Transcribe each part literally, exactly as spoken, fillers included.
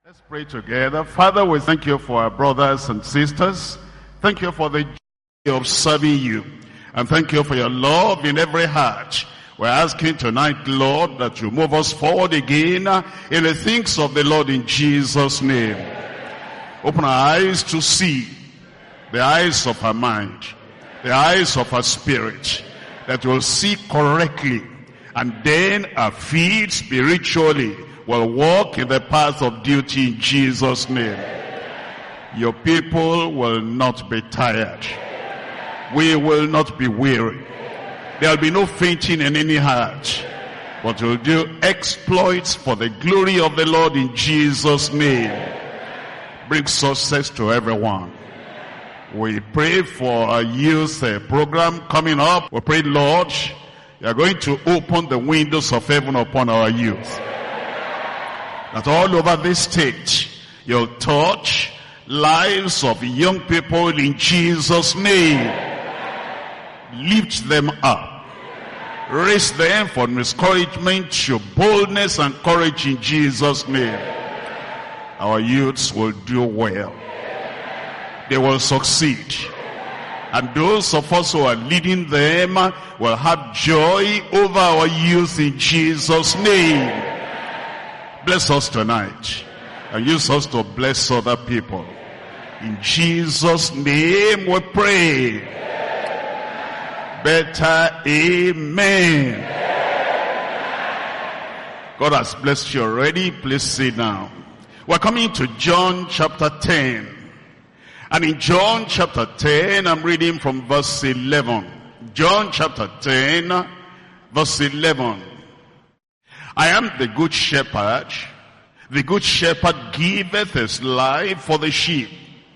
Let's pray together. Father, we thank you for our brothers and sisters. Thank you for the joy of serving you. And thank you for your love in every heart. We're asking tonight, Lord, that you move us forward again in the things of the Lord in Jesus' name. Open our eyes to see, the eyes of our mind, the eyes of our spirit, that we'll see correctly. And then our feet spiritually will walk in the path of duty in Jesus' name. Your people will not be tired. We will not be weary. There will be no fainting in any heart. But we'll do exploits for the glory of the Lord in Jesus' name. Bring success to everyone. We pray for our youth uh, program coming up. We pray, Lord, you are going to open the windows of heaven upon our youth. That all over this state, you'll touch lives of young people in Jesus' name. Lift them up. Raise them from discouragement to boldness and courage in Jesus' name. Our youths will do well. They will succeed. And those of us who are leading them will have joy over our youth in Jesus' name. Bless us tonight and use us to bless other people. In Jesus' name we pray. Better amen. God has blessed you already. Please sit down. We're coming to John chapter ten. And in John chapter ten, I'm reading from verse eleven. John chapter ten, verse eleven. I am the good shepherd. The good shepherd giveth his life for the sheep.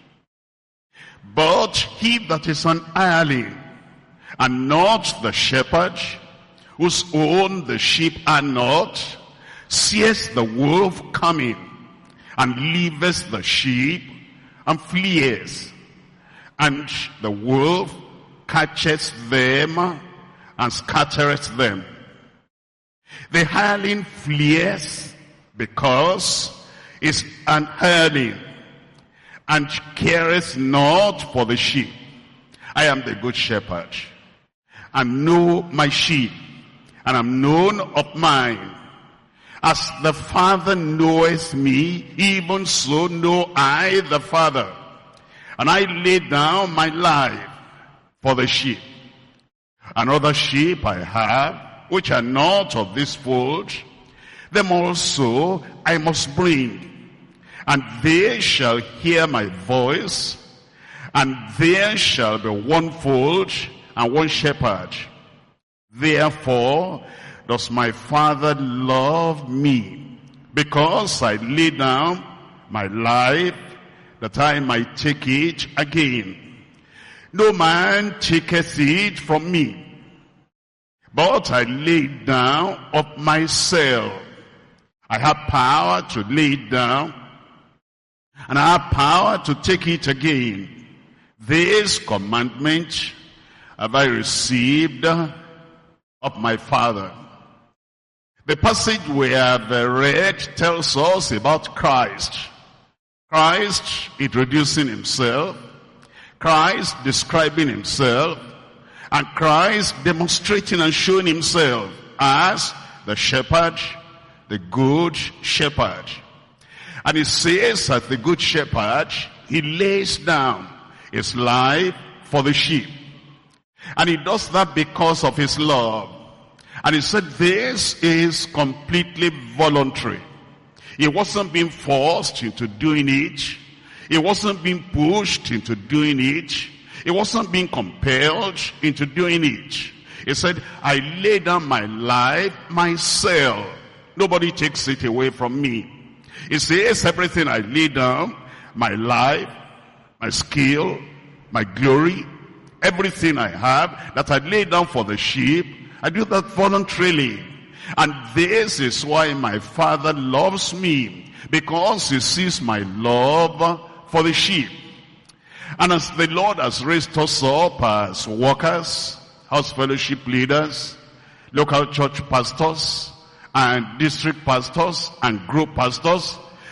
But he that is an hireling, and not the shepherd, whose own the sheep are not, sees the wolf coming, and leaveth the sheep, and flees. And the wolf catcheth them, and scattereth them. The hireling flees, because is an hireling, and careth not for the sheep. I am the good shepherd, and know my sheep, and am known of mine. As the Father knoweth me, even so know I the Father. And I lay down my life for the sheep. And other sheep I have, which are not of this fold, them also I must bring. And they shall hear my voice, and there shall be one fold and one shepherd. Therefore does my Father love me, because I lay down my life, that I might take it again. No man taketh it from me, but I lay it down of myself. I have power to lay it down, and I have power to take it again. This commandment have I received of my Father. The passage we have read tells us about Christ. Christ introducing himself, Christ describing himself, and Christ demonstrating and showing himself as the shepherd, the good shepherd. And he says that the good shepherd, he lays down his life for the sheep. And he does that because of his love. And he said this is completely voluntary. He wasn't being forced into doing it. He wasn't being pushed into doing it. He wasn't being compelled into doing it. He said, I lay down my life myself. Nobody takes it away from me. He says, everything I lay down, my life, my skill, my glory, everything I have that I lay down for the sheep, I do that voluntarily. And this is why my Father loves me, because he sees my love for the sheep. And as the Lord has raised us up as workers, house fellowship leaders, local church pastors, and district pastors, and group pastors,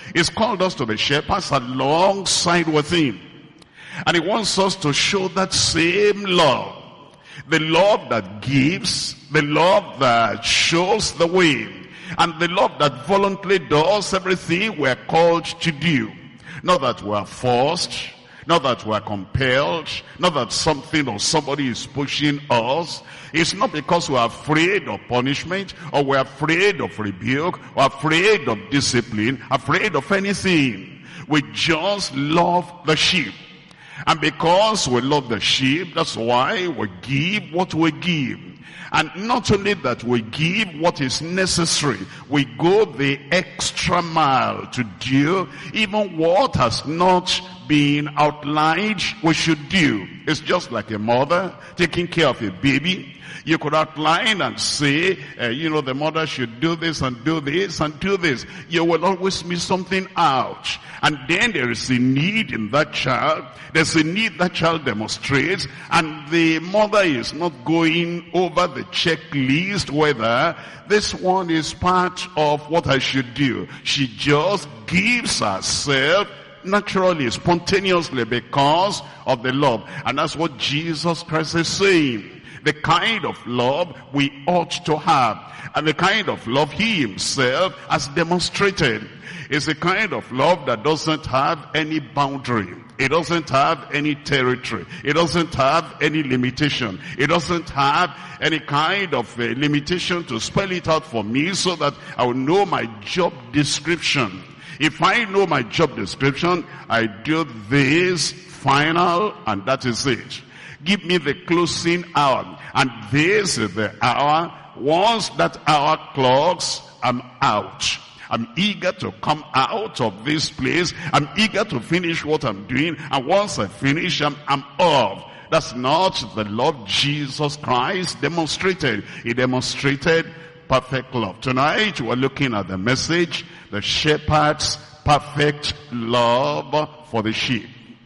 He's called us to be shepherds alongside with him. And he wants us to show that same love. The love that gives, the love that shows the way, and the love that voluntarily does everything we're called to do. Not that we're forced, not that we're compelled, not that something or somebody is pushing us. It's not because we're afraid of punishment, or we're afraid of rebuke, or afraid of discipline, afraid of anything. We just love the sheep. And because we love the sheep, that's why we give what we give. And not only that we give what is necessary, we go the extra mile to do even what has not been outlined we should do. It's just like a mother taking care of a baby. You could outline and say, uh, you know, the mother should do this and do this and do this. You will always miss something out. And then there is a need in that child. There's a need that child demonstrates. And the mother is not going over the checklist whether this one is part of what I should do. She just gives herself naturally, spontaneously, because of the love. And that's what Jesus Christ is saying. The kind of love we ought to have, and the kind of love he himself has demonstrated, is a kind of love that doesn't have any boundary. It doesn't have any territory. It doesn't have any limitation. It doesn't have any kind of uh, limitation to spell it out for me so that I will know my job description. If I know my job description, I do this final, and that is it. Give me the closing hour, and this is the hour. Once that hour clocks, I'm out. I'm eager to come out of this place. I'm eager to finish what I'm doing, and once I finish, I'm, I'm off. That's not the love Jesus Christ demonstrated. He demonstrated perfect love. Tonight, we're looking at the message, the shepherd's perfect love for the sheep.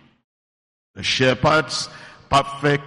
The shepherd's perfect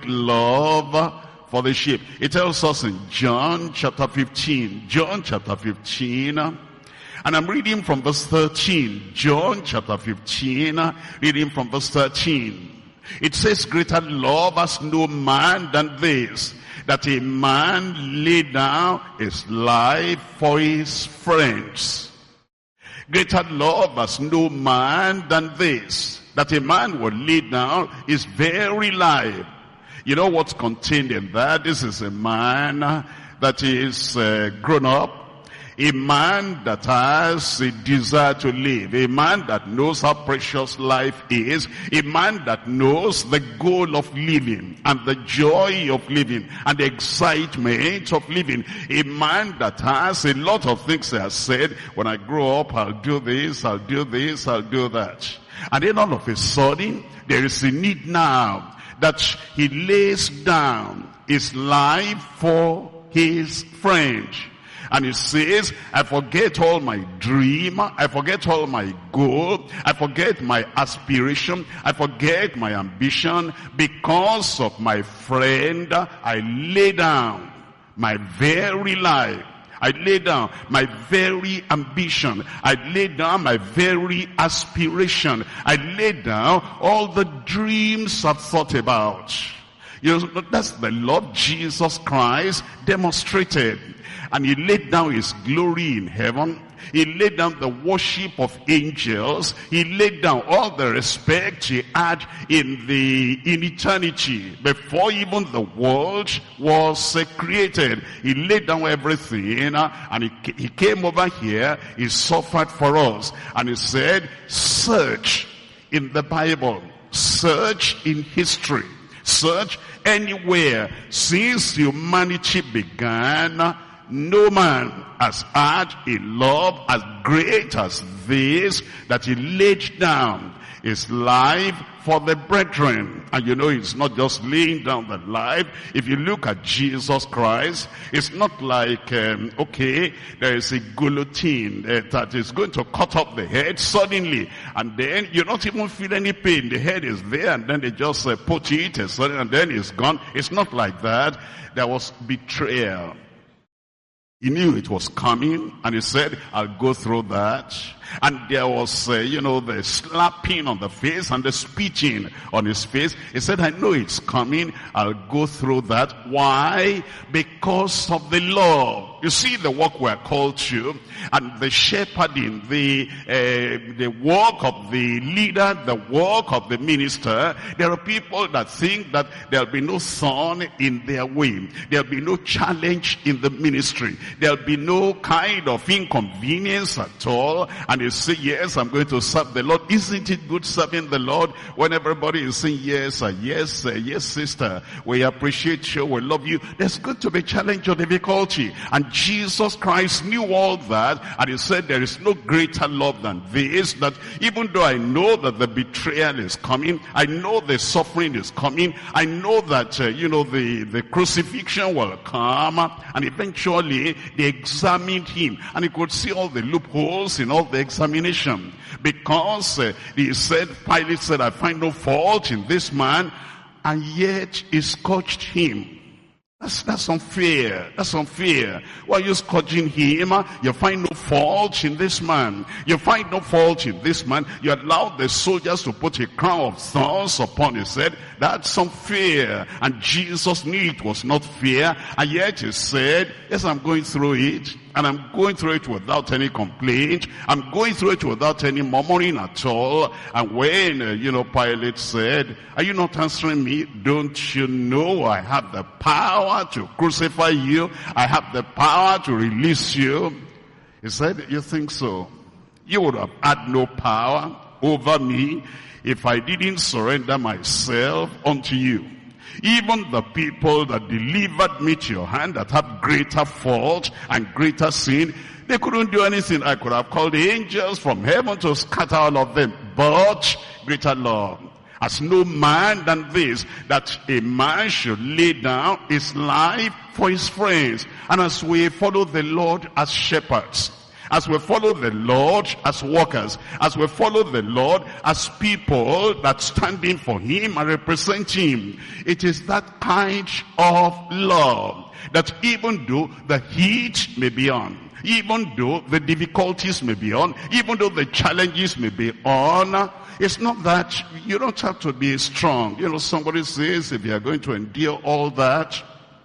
love for the sheep. It tells us in John chapter fifteen. John chapter fifteen. And I'm reading from verse thirteen. John chapter fifteen, reading from verse thirteen. It says, greater love has no man than this, that a man lay down his life for his friends. Greater love has no man than this, that a man will lay down his very life. You know what's contained in that? This is a man that is uh, grown up, a man that has a desire to live, a man that knows how precious life is, a man that knows the goal of living and the joy of living and the excitement of living, a man that has a lot of things he has said, when I grow up, I'll do this, I'll do this, I'll do that. And then all of a sudden, there is a need now that he lays down his life for his friend. And he says, I forget all my dream, I forget all my goal, I forget my aspiration, I forget my ambition. Because of my friend, I lay down my very life. I lay down my very ambition. I lay down my very aspiration. I lay down all the dreams I've thought about. You know, that's the Lord Jesus Christ demonstrated. And he laid down his glory in heaven. He laid down the worship of angels. He laid down all the respect he had in the in eternity before even the world was uh, created. He laid down everything, uh, and he, he came over here. He suffered for us, and he said, search in the Bible, search in history, search anywhere since humanity began. No man has had a love as great as this, that he laid down his life for the brethren. And you know, it's not just laying down the life. If you look at Jesus Christ, it's not like, um, okay, there is a guillotine uh, that is going to cut off the head suddenly, and then you don't even feel any pain. The head is there, and then they just uh, put it, and then it's gone. It's not like that. There was betrayal. He knew it was coming, and he said, I'll go through that. And there was, uh, you know, the slapping on the face and the spitting on his face. He said, I know it's coming. I'll go through that. Why? Because of the love. You see the work we're called to, and the shepherding, the uh, the work of the leader, the work of the minister. There are people that think that there'll be no thorn in their way. There'll be no challenge in the ministry. There'll be no kind of inconvenience at all. And you say, yes, I'm going to serve the Lord. Isn't it good serving the Lord when everybody is saying, yes, uh, yes, uh, yes, sister, we appreciate you, we love you. There's going to be challenge or difficulty. And Jesus Christ knew all that, and he said there is no greater love than this, that even though I know that the betrayal is coming, I know the suffering is coming, I know that, uh, you know, the, the crucifixion will come, and eventually they examined him, and he could see all the loopholes in all the examination, because uh, he said, Pilate said, I find no fault in this man, and yet he scourged him. That's, that's unfair. That's unfair. Why are you scourging him? You find no fault in this man. You find no fault in this man. You allowed the soldiers to put a crown of thorns upon his head. That's unfair. And Jesus knew it was not fair. And yet he said, yes, I'm going through it. And I'm going through it without any complaint. I'm going through it without any murmuring at all. And when, uh, you know, Pilate said, are you not answering me? Don't you know I have the power to crucify you? I have the power to release you. He said, you think so? You would have had no power over me if I didn't surrender myself unto you. Even the people that delivered me to your hand, that have greater fault and greater sin, they couldn't do anything. I could have called the angels from heaven to scatter all of them. But greater love has no man than this, that a man should lay down his life for his friends. And as we follow the Lord as shepherds, as we follow the Lord as workers, as we follow the Lord as people that stand in for him and represent him, it is that kind of love that even though the heat may be on, even though the difficulties may be on, even though the challenges may be on, it's not that you don't have to be strong. You know, somebody says if you are going to endure all that,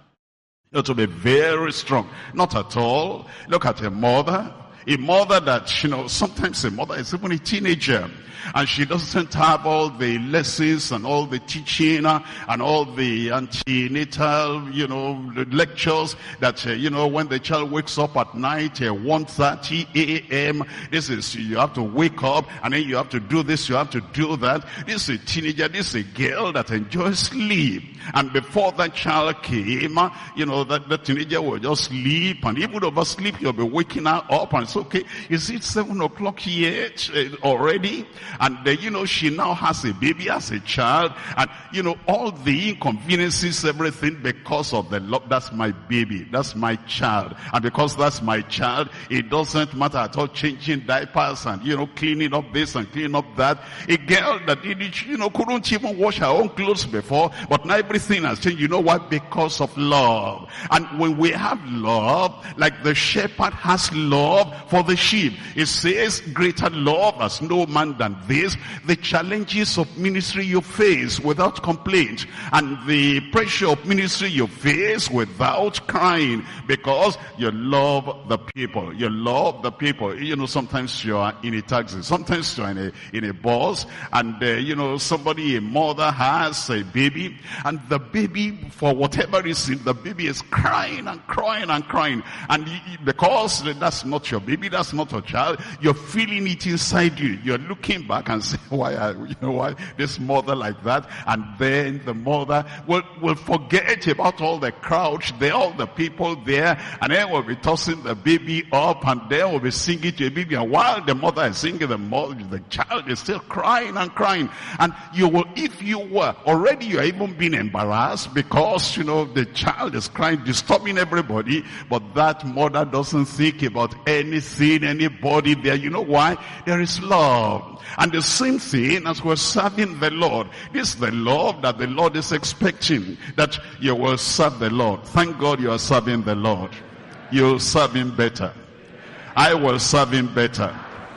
you have to be very strong. Not at all. Look at a mother. A mother that, you know, sometimes a mother is even a teenager, and she doesn't have all the lessons and all the teaching uh, and all the antenatal, you know, lectures that, uh, you know, when the child wakes up at night at uh, one thirty a m, this is, you have to wake up, and then you have to do this, you have to do that. This is a teenager, this is a girl that enjoys sleep. And before that child came, uh, you know, that the teenager will just sleep, and even oversleep, you'll be waking her up, and it's okay. Is it seven o'clock yet uh, already? And, uh, you know, she now has a baby as a child. And, you know, all the inconveniences, everything because of the love. That's my baby. That's my child. And because that's my child, it doesn't matter at all changing diapers and, you know, cleaning up this and cleaning up that. A girl that, you know, couldn't even wash her own clothes before. But now everything has changed. You know why? Because of love. And when we have love, like the shepherd has love for the sheep, it says, greater love has no man than this, the challenges of ministry you face without complaint, and the pressure of ministry you face without crying, because you love the people. You love the people. You know, sometimes you are in a taxi, sometimes you are in a, in a bus, and uh, you know, somebody, a mother has a baby, and the baby, for whatever reason, the baby is crying and crying and crying, and because that's not your baby, that's not a child, you're feeling it inside you. You're looking back and say, why are, you know, why this mother like that? And then the mother will, will forget about all the crowd there, all the people there, and then we'll be tossing the baby up, and then we'll be singing to a baby, and while the mother is singing, the mother, the child is still crying and crying. And you will, if you were, already you are even being embarrassed because, you know, the child is crying, disturbing everybody, but that mother doesn't think about anything, anybody there. You know why? There is love. And the same thing as we're serving the Lord. This is the love that the Lord is expecting, that you will serve the Lord. Thank God you are serving the Lord. You'll serve him better. I will serve him better.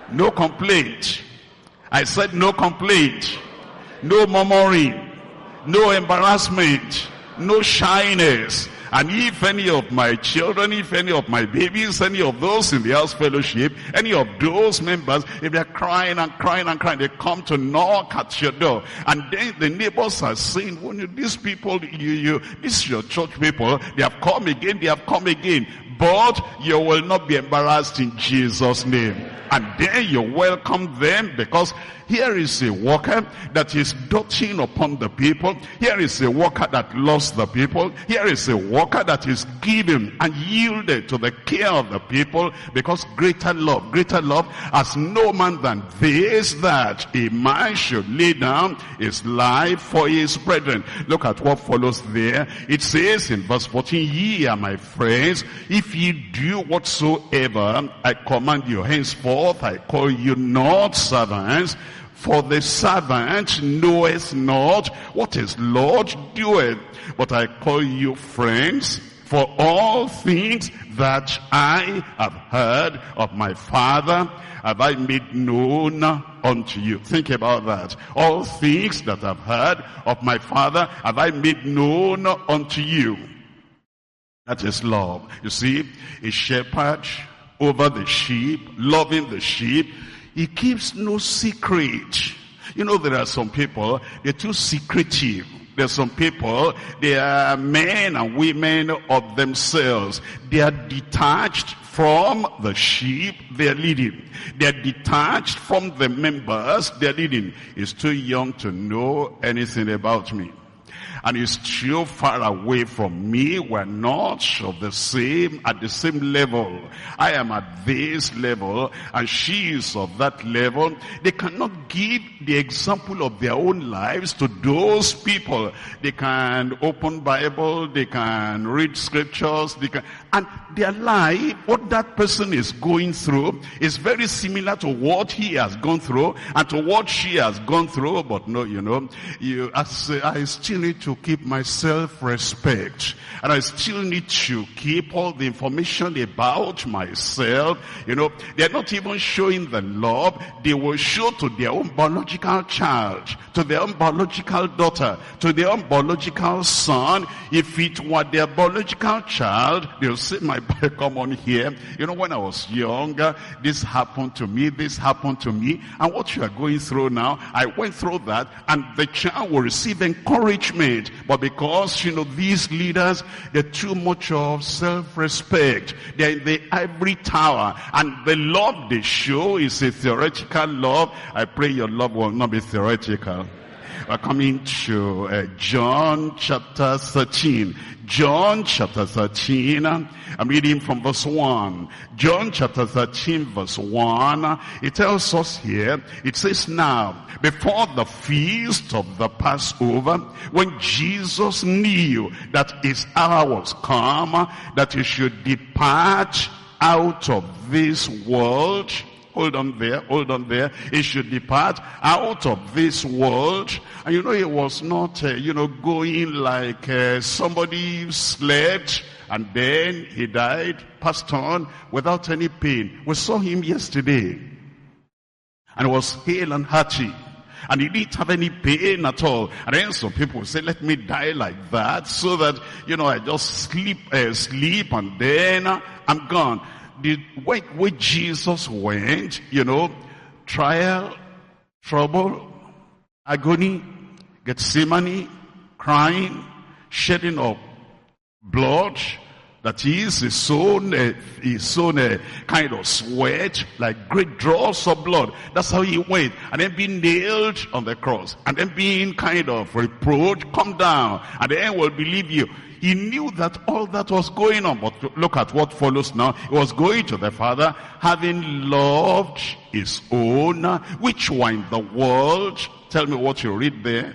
No complaint. I said no complaint. No murmuring. No embarrassment. No shyness. And if any of my children, if any of my babies, any of those in the house fellowship, any of those members, if they're crying and crying and crying, they come to knock at your door. And then the neighbors are saying, well, these people, you, you, this is your church people, they have come again, they have come again. But you will not be embarrassed in Jesus' name. And then you welcome them, because here is a worker that is doting upon the people. Here is a worker that loves the people. Here is a worker that is given and yielded to the care of the people, because greater love, greater love has no man than this, that a man should lay down his life for his brethren. Look at what follows there. It says in verse fourteen, ye are my friends, if ye do whatsoever I command you. Henceforth I call you not servants, for the servant knoweth not what his Lord doeth. But I call you friends, for all things that I have heard of my Father have I made known unto you. Think about that. All things that I've heard of my Father have I made known unto you. That is love. You see, a shepherd over the sheep, loving the sheep, he keeps no secret. You know, there are some people, they're too secretive. There are some people, they are men and women of themselves. They are detached from the sheep they are leading. They are detached from the members they are leading. He's too young to know anything about me. And he's too far away from me. We're not of the same, at the same level. I am at this level, and she is of that level. They cannot give the example of their own lives to those people. They can open Bible, they can read scriptures, they can, and their life, what that person is going through, is very similar to what he has gone through, and to what she has gone through. But no, you know, you, I, say, I still need to to keep my self-respect, and I still need to keep all the information about myself. You know, they're not even showing the love they will show to their own biological child, to their own biological daughter, to their own biological son. If it were their biological child, they'll say, my boy, come on here. You know, when I was younger, this happened to me, this happened to me, and what you are going through now, I went through that. And the child will receive encouragement. But because, you know, these leaders, they're too much of self-respect. They're in the ivory tower. And the love they show is a theoretical love. I pray your love will not be theoretical. We're coming to uh, John chapter thirteen. John chapter thirteen, I'm reading from verse one. John chapter thirteen verse one, it tells us here, it says, now, before the feast of the Passover, when Jesus knew that his hour was come, that he should depart out of this world. Hold on there, hold on there. He should depart out of this world. And you know, he was not, uh, you know, going like uh, somebody slept and then he died, passed on without any pain. We saw him yesterday. And he was hale and hearty. And he didn't have any pain at all. And then some people say, let me die like that, so that, you know, I just sleep, uh, sleep and then uh, I'm gone. The way, way Jesus went, you know, trial, trouble, agony, Gethsemane, crying, shedding of blood, that is his own, uh, his own uh, kind of sweat, like great drops of blood. That's how he went. And then being nailed on the cross, and then being kind of reproached, come down, and then will believe you. He knew that all that was going on. But look at what follows now. He was going to the Father, having loved his own, which were in the world. Tell me what you read there.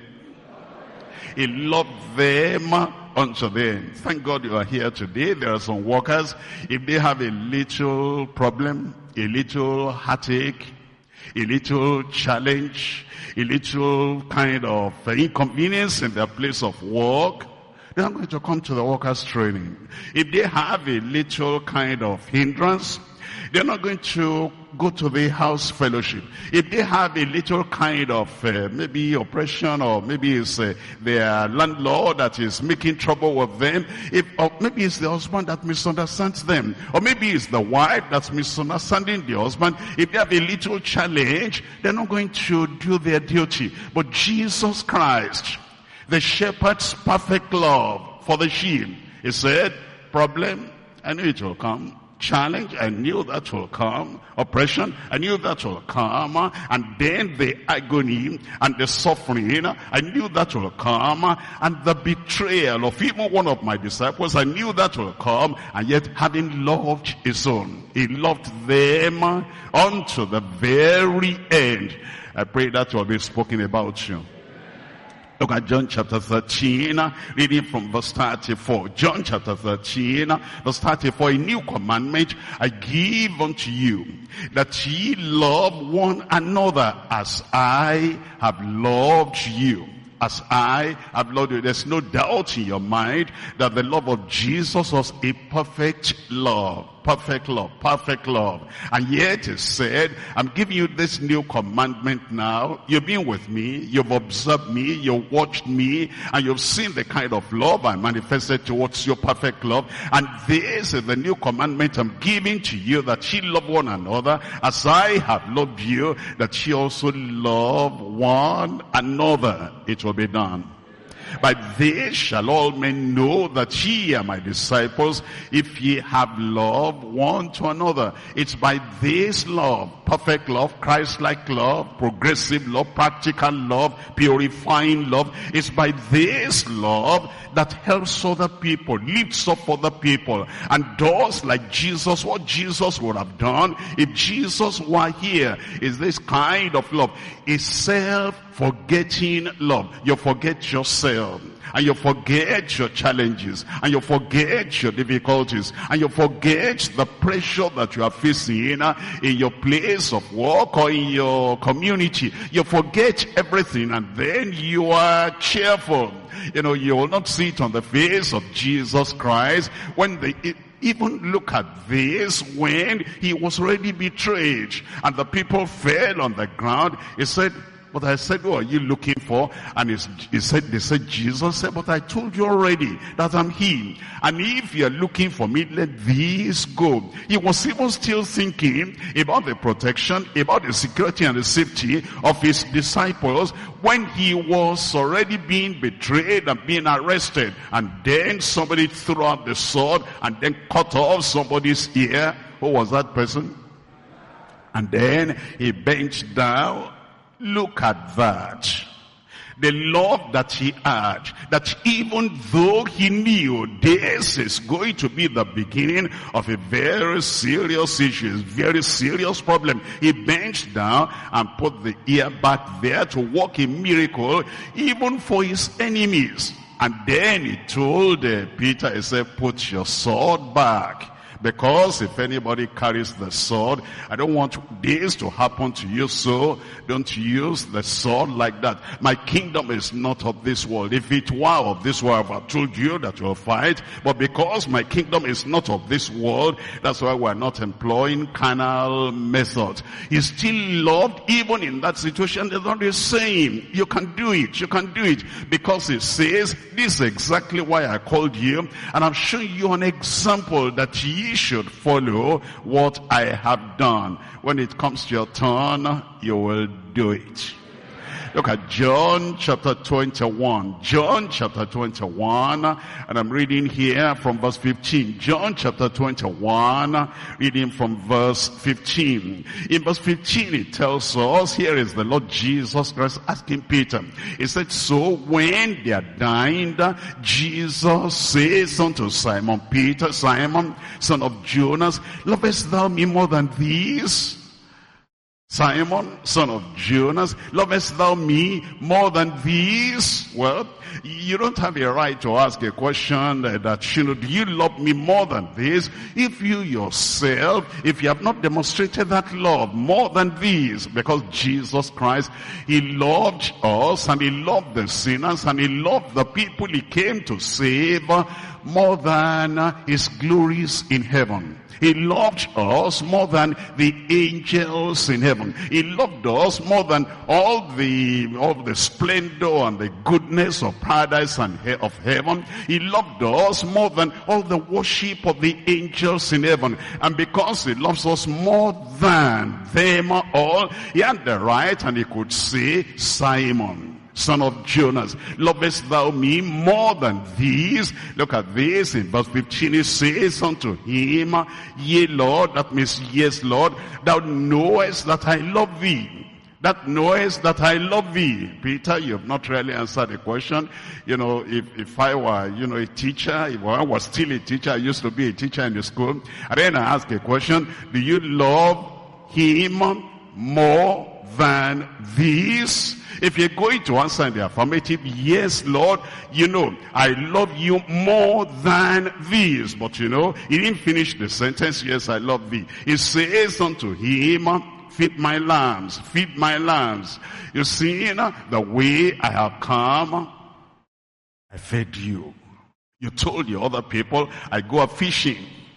He loved them unto them. Thank God you are here today. There are some workers, if they have a little problem, a little heartache, a little challenge, a little kind of inconvenience in their place of work, they're not going to come to the workers' training. If they have a little kind of hindrance, they're not going to go to the house fellowship. If they have a little kind of uh, maybe oppression, or maybe it's uh, their landlord that is making trouble with them, if or maybe it's the husband that misunderstands them, or maybe it's the wife that's misunderstanding the husband, if they have a little challenge, they're not going to do their duty. But Jesus Christ, the shepherd's perfect love for the sheep, he said, problem, I knew it will come. Challenge, I knew that will come. Oppression, I knew that will come. And then the agony and the suffering, I knew that will come. And the betrayal of even one of my disciples, I knew that will come. And yet, having loved his own, he loved them unto the very end. I pray that will be spoken about you. Look at John chapter thirteen, reading from verse thirty-four. John chapter thirteen, verse thirty-four. A new commandment I give unto you, that ye love one another as I have loved you. As I have loved you. There's no doubt in your mind that the love of Jesus was a perfect love. Perfect love, perfect love. And yet he said, I'm giving you this new commandment now. You've been with me, you've observed me, you've watched me, and you've seen the kind of love I manifested towards your perfect love. And this is the new commandment I'm giving to you, that ye love one another as I have loved you, that ye also love one another. It will be done. By this shall all men know that ye are my disciples, if ye have love one to another. It's by this love, perfect love, Christ-like love, progressive love, practical love, purifying love. It's by this love that helps other people, lifts up other people, and does like Jesus, what Jesus would have done if Jesus were here. Is this kind of love, a self-forgetting love. You forget yourself, and you forget your challenges, and you forget your difficulties, and you forget the pressure that you are facing in your place of work or in your community. You forget everything, and then you are cheerful. You know, you will not see it on the face of Jesus Christ when they even look at this, when he was already betrayed and the people fell on the ground. He said, but I said, who are you looking for? And he said, they said, Jesus said, but I told you already that I'm he. And if you're looking for me, let these go. He was even still thinking about the protection, about the security and the safety of his disciples when he was already being betrayed and being arrested. And then somebody threw out the sword and then cut off somebody's ear. Who was that person? And then he bent down. Look at that. The love that he had, that even though he knew this is going to be the beginning of a very serious issue, a very serious problem, he bent down and put the ear back there to work a miracle even for his enemies. And then he told uh, Peter, he said, put your sword back. Because if anybody carries the sword, I don't want this to happen to you, so don't use the sword like that. My kingdom is not of this world. If it were of this world, I've told you that we'll fight. But because my kingdom is not of this world, that's why we're not employing carnal methods. He's still loved even in that situation. The Lord is saying, you can do it, you can do it. Because he says, this is exactly why I called you. And I've shown you an example that ye should follow what I have done. When it comes to your turn, you will do it. Look at John chapter twenty-one. John chapter twenty-one, and I'm reading here from verse fifteen. John chapter twenty-one, reading from verse fifteen. In verse fifteen it tells us, here is the Lord Jesus Christ asking Peter. He said, so when they are dined, Jesus says unto Simon Peter, Simon, son of Jonas, lovest thou me more than these? Simon, son of Jonas, lovest thou me more than these? Well, you don't have a right to ask a question that, you know, do you love me more than this? If you yourself, if you have not demonstrated that love more than these, because Jesus Christ, he loved us and he loved the sinners and he loved the people he came to save more than his glories in heaven. He loved us more than the angels in heaven. He loved us more than all the all the splendor and the goodness of paradise and he of heaven. He loved us more than all the worship of the angels in heaven. And because he loves us more than them all, he had the right and he could say, Simon, son of Jonas, lovest thou me more than these? Look at this in verse fifteen. He says unto him, Yea, Lord, that means yes, Lord, thou knowest that I love thee. That knowest that I love thee. Peter, you have not really answered the question. You know, if, if I were, you know, a teacher, if I was still a teacher, I used to be a teacher in the school, and then I ask a question, do you love him more than these? If you're going to answer in the affirmative, yes, Lord, you know, I love you more than these. But you know, he didn't finish the sentence, yes, I love thee. He says unto him, feed my lambs, feed my lambs. You see, you know, the way I have come, I fed you. You told the other people, I go a fishing.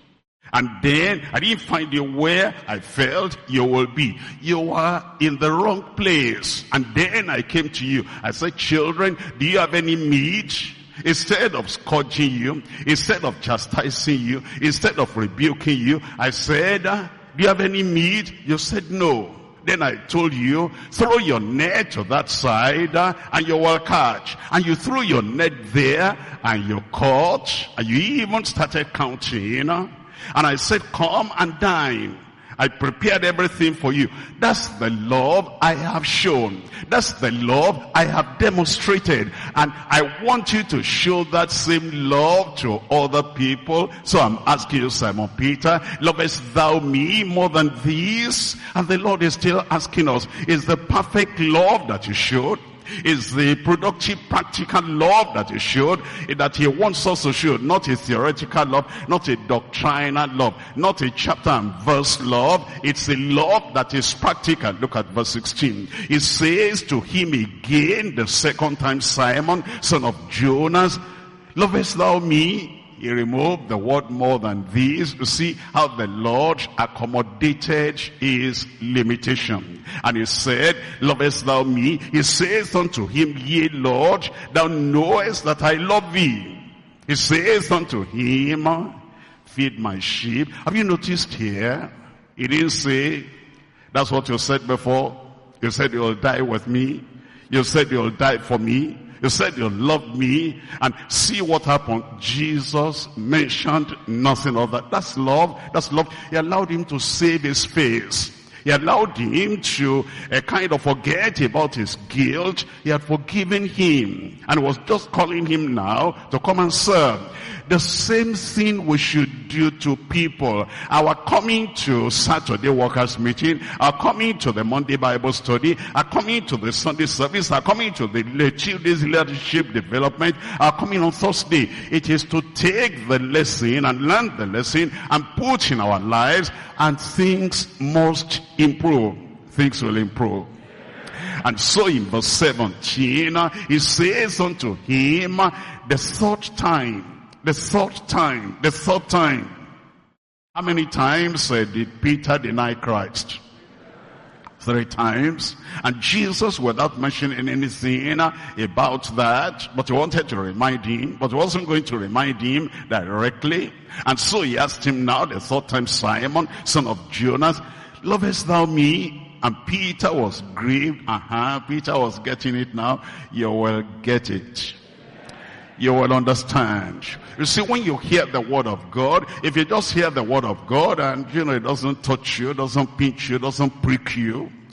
And then I didn't find you where I felt you will be. You were in the wrong place. And then I came to you. I said, children, do you have any meat? Instead of scourging you, instead of chastising you, instead of rebuking you, I said, do you have any meat? You said no. Then I told you, throw your net to that side uh, and you will catch. And you threw your net there and you caught. And you even started counting, you know. And I said, come and dine. I prepared everything for you. That's the love I have shown. That's the love I have demonstrated. And I want you to show that same love to other people. So I'm asking you, Simon Peter, lovest thou me more than these? And the Lord is still asking us, is the perfect love that you showed? Is the productive, practical love that he showed, that he wants us to show, not a theoretical love, not a doctrinal love, not a chapter and verse love. It's a love that is practical. Look at verse sixteen. He says to him again, the second time, Simon, son of Jonas, lovest thou me? He removed the word more than these. You see how the Lord accommodated his limitation. And he said, lovest thou me? He says unto him, Yea, Lord, thou knowest that I love thee. He says unto him, feed my sheep. Have you noticed here? He didn't say, that's what you said before. You said you'll die with me. You said you'll die for me. You said you loved me, and see what happened. Jesus mentioned nothing of that. That's love. That's love. He allowed him to save his face. He allowed him to uh, kind of forget about his guilt. He had forgiven him and was just calling him now to come and serve. The same thing we should do to people. Our coming to Saturday workers meeting, our coming to the Monday Bible study, our coming to the Sunday service, our coming to the children's leadership development, our coming on Thursday. It is to take the lesson and learn the lesson and put in our lives, and things must improve. Things will improve. And so in verse seventeen, he says unto him, the third time, the third time, the third time. How many times uh, did Peter deny Christ? Three times. And Jesus, without mentioning anything about that, but he wanted to remind him, but he wasn't going to remind him directly. And so he asked him now, the third time, Simon, son of Jonas, lovest thou me? And Peter was grieved. Uh-huh, Peter was getting it now. You will get it. You will understand. You see, when you hear the word of God, if you just hear the word of God and, you know, it doesn't touch you, doesn't pinch you, doesn't prick you,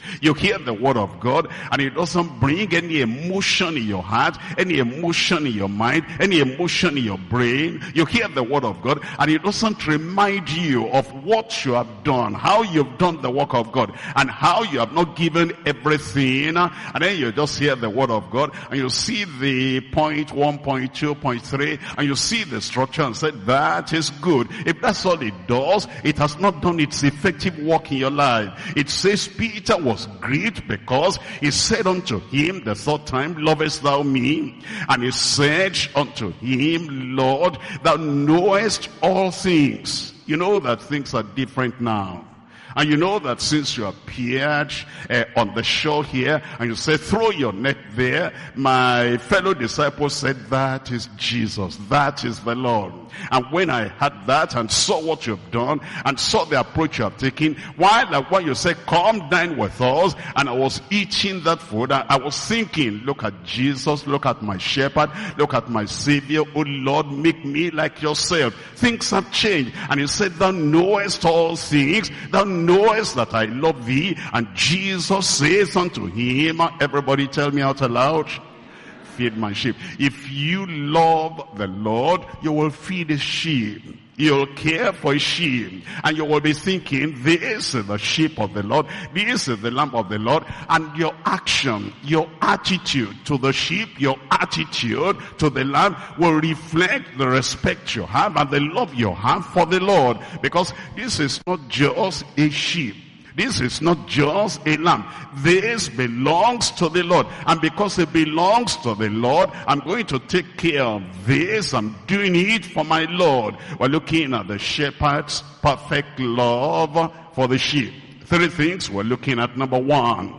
You hear the word of God, and it doesn't bring any emotion in your heart, any emotion in your mind, any emotion in your brain. You hear the word of God, and it doesn't remind you of what you have done, how you've done the work of God, and how you have not given everything. And then you just hear the word of God, and you see the point one, point two, point three, and you see the structure and say, that is good. If that's all it does, it has not done its effective work in your life. It says Peter was grieved because he said unto him the third time, lovest thou me? And he said unto him, Lord, thou knowest all things. You know that things are different now. And you know that since you appeared uh, on the shore here, and you said, throw your net there, my fellow disciples said, that is Jesus, that is the Lord. And when I heard that and saw what you've done, and saw the approach you have taken, while like when you said, come dine with us, and I was eating that food, I, I was thinking, look at Jesus, look at my shepherd, look at my Savior, oh Lord, make me like yourself. Things have changed. And he said, thou knowest all things, thou knowest that I love thee. And Jesus says unto him, everybody tell me out aloud, feed my sheep. If you love the Lord, you will feed his sheep. You'll care for his sheep. And you will be thinking, this is the sheep of the Lord. This is the lamb of the Lord. And your action, your attitude to the sheep, your attitude to the lamb will reflect the respect you have and the love you have for the Lord. Because this is not just a sheep. This is not just a lamb. This belongs to the Lord. And because it belongs to the Lord, I'm going to take care of this. I'm doing it for my Lord. We're looking at the shepherd's perfect love for the sheep. Three things we're looking at. Number one,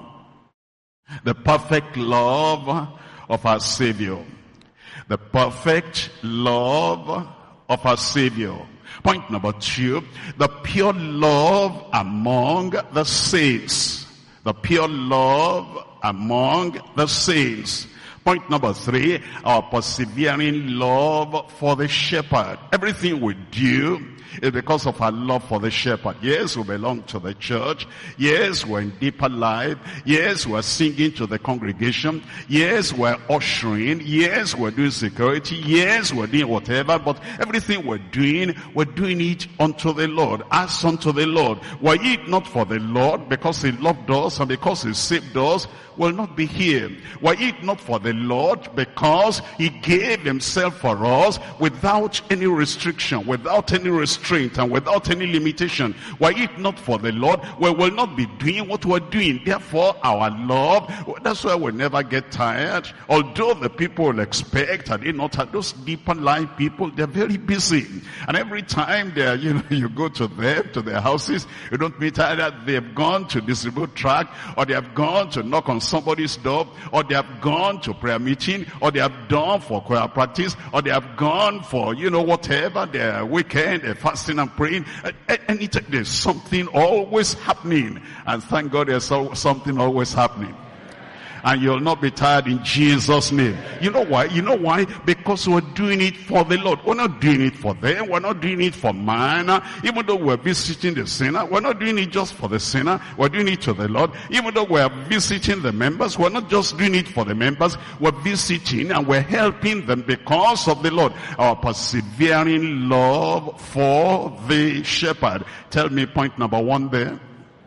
the perfect love of our Savior. The perfect love of our Savior. Point number two, the pure love among the saints. The pure love among the saints. Point number three, our persevering love for the shepherd. Everything we do is because of our love for the shepherd. Yes, we belong to the church. Yes, we're in deeper life. Yes, we're singing to the congregation. Yes, we're ushering. Yes, we're doing security. Yes, we're doing whatever. But everything we're doing, we're doing it unto the Lord. As unto the Lord. Were it not for the Lord, because he loved us and because he saved us, will not be here. Were it not for the Lord, because he gave himself for us without any restriction, without any restraint, and without any limitation. Were it not for the Lord, we will not be doing what we're doing. Therefore, our love, that's why we never get tired. Although the people will expect, and they not have those deeper life people, they're very busy. And every time they're, you know, you go to them, to their houses, you don't meet either they've gone to distribute tract, or they have gone to knock on somebody's door, or they have gone to prayer meeting, or they have done for choir practice, or they have gone for, you know, whatever, their weekend, their fasting and praying. And it, there's something always happening. And thank God there's something always happening. And you'll not be tired in Jesus' name. You know why? You know why? Because we're doing it for the Lord. We're not doing it for them. We're not doing it for man. Even though we're visiting the sinner, we're not doing it just for the sinner. We're doing it to the Lord. Even though we're visiting the members, we're not just doing it for the members. We're visiting and we're helping them because of the Lord. Our persevering love for the shepherd. Tell me point number one there.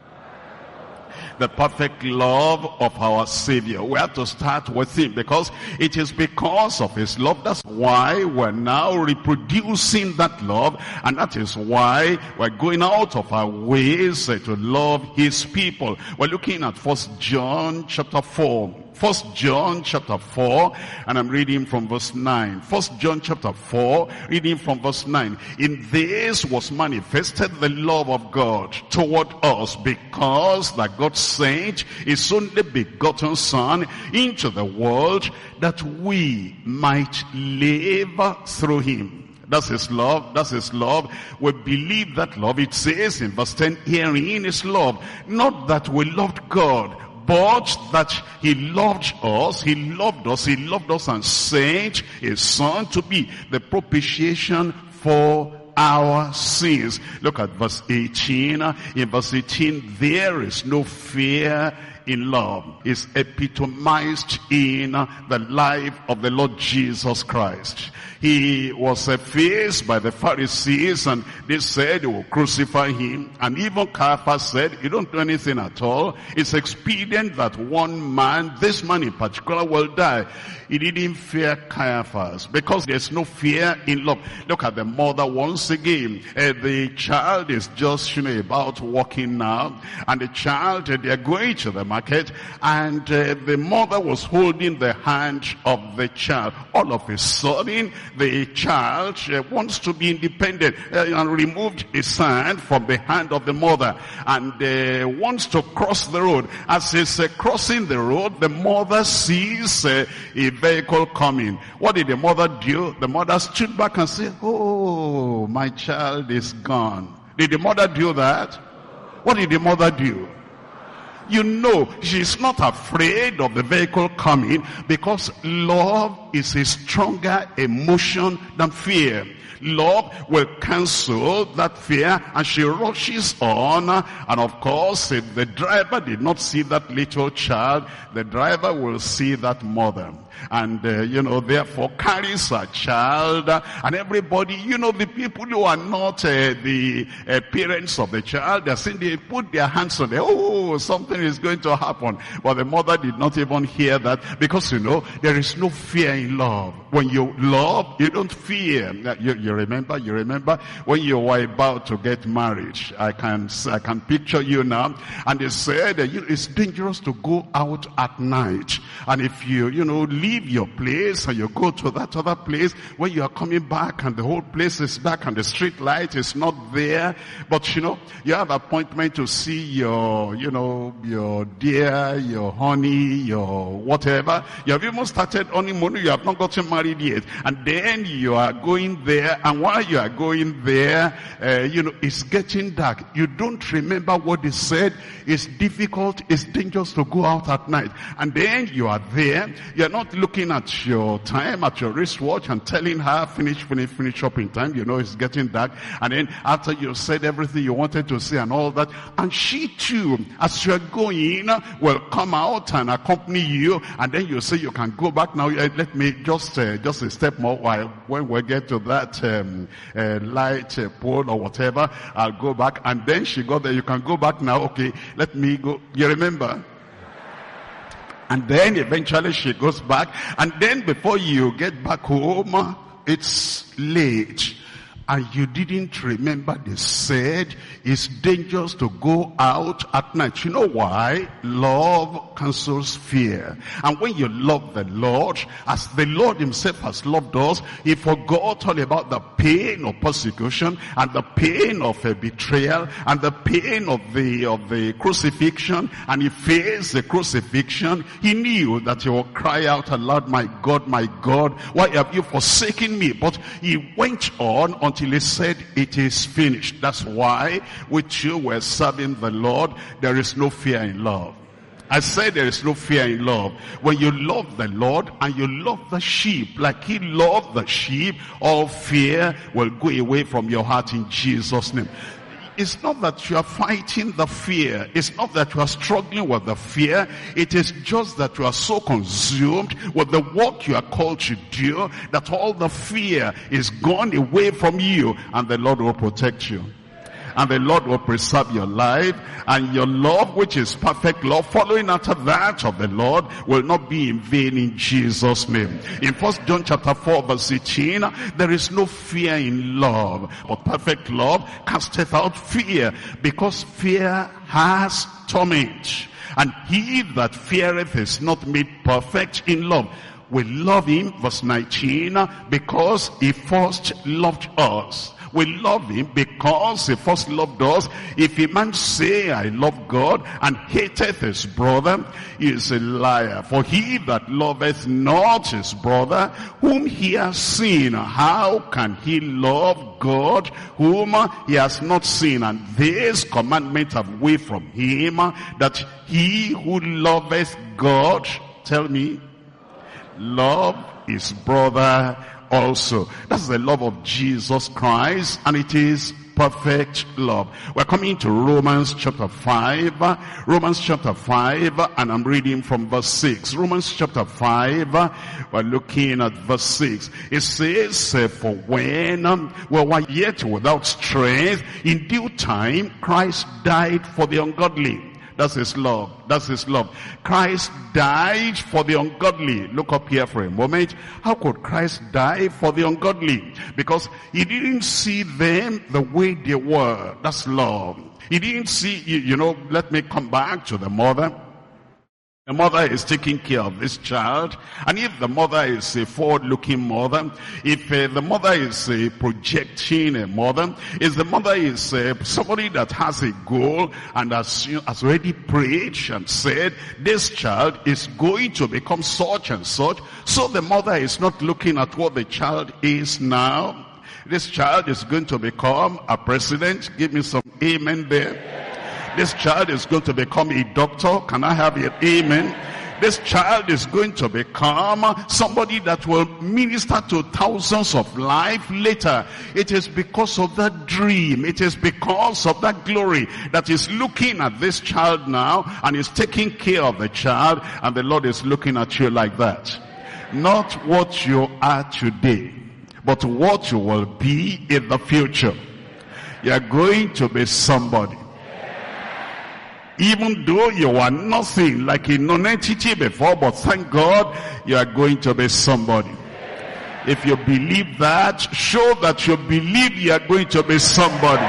The perfect love of our Savior. We have to start with him because it is because of his love. That's why we're now reproducing that love, and that is why we're going out of our ways to love his people. We're looking at First John chapter four. First John chapter four, and I'm reading from verse nine. First John chapter four, reading from verse nine. In this was manifested the love of God toward us, because that God sent his only begotten Son into the world that we might live through him. That's his love. That's his love. We believe that love. It says in verse ten, herein is love. Not that we loved God, but that he loved us, he loved us, he loved us and sent his Son to be the propitiation for our sins. Look at verse eighteen. In verse eighteen, there is no fear in love. Is epitomized in the life of the Lord Jesus Christ. He was uh, faced by the Pharisees, and they said they will crucify him. And even Caiaphas said, you don't do anything at all. It's expedient that one man, this man in particular, will die. He didn't fear Caiaphas because there's no fear in love. Look at the mother once again. Uh, the child is just, you know, about walking now. And the child, uh, they're going to the market. And uh, the mother was holding the hand of the child. All of a sudden, the child uh, wants to be independent uh, and removed his hand from the hand of the mother and uh, wants to cross the road. As he's uh, crossing the road, the mother sees uh, a vehicle coming. What did the mother do? The mother stood back and said, oh, my child is gone. Did the mother do that? What did the mother do? You know, she's not afraid of the vehicle coming because love is a stronger emotion than fear. Love will cancel that fear, and she rushes on. And of course, if the driver did not see that little child, the driver will see that mother. And, uh, you know, therefore carries a child. And everybody, you know, the people who are not uh, the uh, parents of the child, they're saying they put their hands on it. Oh, something is going to happen. But the mother did not even hear that because, you know, there is no fear in love. When you love, you don't fear. You, you remember, you remember when you were about to get married. I can, I can picture you now. And they said, uh, it's dangerous to go out at night. And if you, you know, leave your place and you go to that other place, when you are coming back and the whole place is dark and the street light is not there, but you know, you have appointment to see your, you know, your dear, your honey, your whatever. You have even started honeymoon, you have not gotten married yet. And then you are going there, and while you are going there, uh, you know, it's getting dark. You don't remember what they said. It's difficult, it's dangerous to go out at night. And then you are there, you're not looking at your time, at your wristwatch and telling her, finish, finish, finish up in time. You know it's getting dark. And then after you said everything you wanted to say and all that, and she too, as you're going, will come out and accompany you. And then you say you can go back now. Let me just, uh, just a step more while when we get to that um, uh, light uh, pole or whatever, I'll go back. And then she got there. You can go back now. Okay, let me go. You remember? And then eventually she goes back. And then before you get back home, it's late. And you didn't remember they said it's dangerous to go out at night. You know why? Love cancels fear. And when you love the Lord, as the Lord himself has loved us, he forgot all about the pain of persecution and the pain of a betrayal and the pain of the, of the crucifixion. And he faced the crucifixion. He knew that he would cry out aloud, my God, my God, why have you forsaken me? But he went on until Until he said, it is finished. That's why with you we're serving the Lord. There is no fear in love. I said there is no fear in love. When you love the Lord and you love the sheep like he loved the sheep, all fear will go away from your heart in Jesus' name. It's not that you are fighting the fear. It's not that you are struggling with the fear. It is just that you are so consumed with the work you are called to do that all the fear is gone away from you, and the Lord will protect you. And the Lord will preserve your life, and your love, which is perfect love, following after that of the Lord, will not be in vain in Jesus' name. In First John chapter four verse eighteen, there is no fear in love, but perfect love casteth out fear, because fear has torment. And he that feareth is not made perfect in love. We love him, verse nineteen, because he first loved us. We love him because he first loved us. If a man say, I love God, and hateth his brother, he is a liar. For he that loveth not his brother, whom he has seen, how can he love God, whom he has not seen? And this commandment have we from him, that he who loveth God, tell me, love his brother also. That's the love of Jesus Christ, and it is perfect love. We're coming to Romans chapter five. Romans chapter five, and I'm reading from verse six. Romans chapter five, we're looking at verse six. It says, for when um, we were yet without strength, in due time Christ died for the ungodly. That's his love. That's his love. Christ died for the ungodly. Look up here for a moment. How could Christ die for the ungodly? Because he didn't see them the way they were. That's love. He didn't see, you, you know, let me come back to the mother. The mother is taking care of this child, and if the mother is a forward-looking mother, if uh, the mother is a projecting a mother, if the mother is uh, somebody that has a goal and has, has already prayed and said, this child is going to become such and such, so the mother is not looking at what the child is now. This child is going to become a president. Give me some amen there. This child is going to become a doctor. Can I have it? Amen. This child is going to become somebody that will minister to thousands of lives later. It is because of that dream. It is because of that glory that is looking at this child now and is taking care of the child, and the Lord is looking at you like that. Not what you are today, but what you will be in the future. You are going to be somebody. Even though you are nothing, like a non-entity before, but thank God you are going to be somebody. If you believe that, show that you believe you are going to be somebody.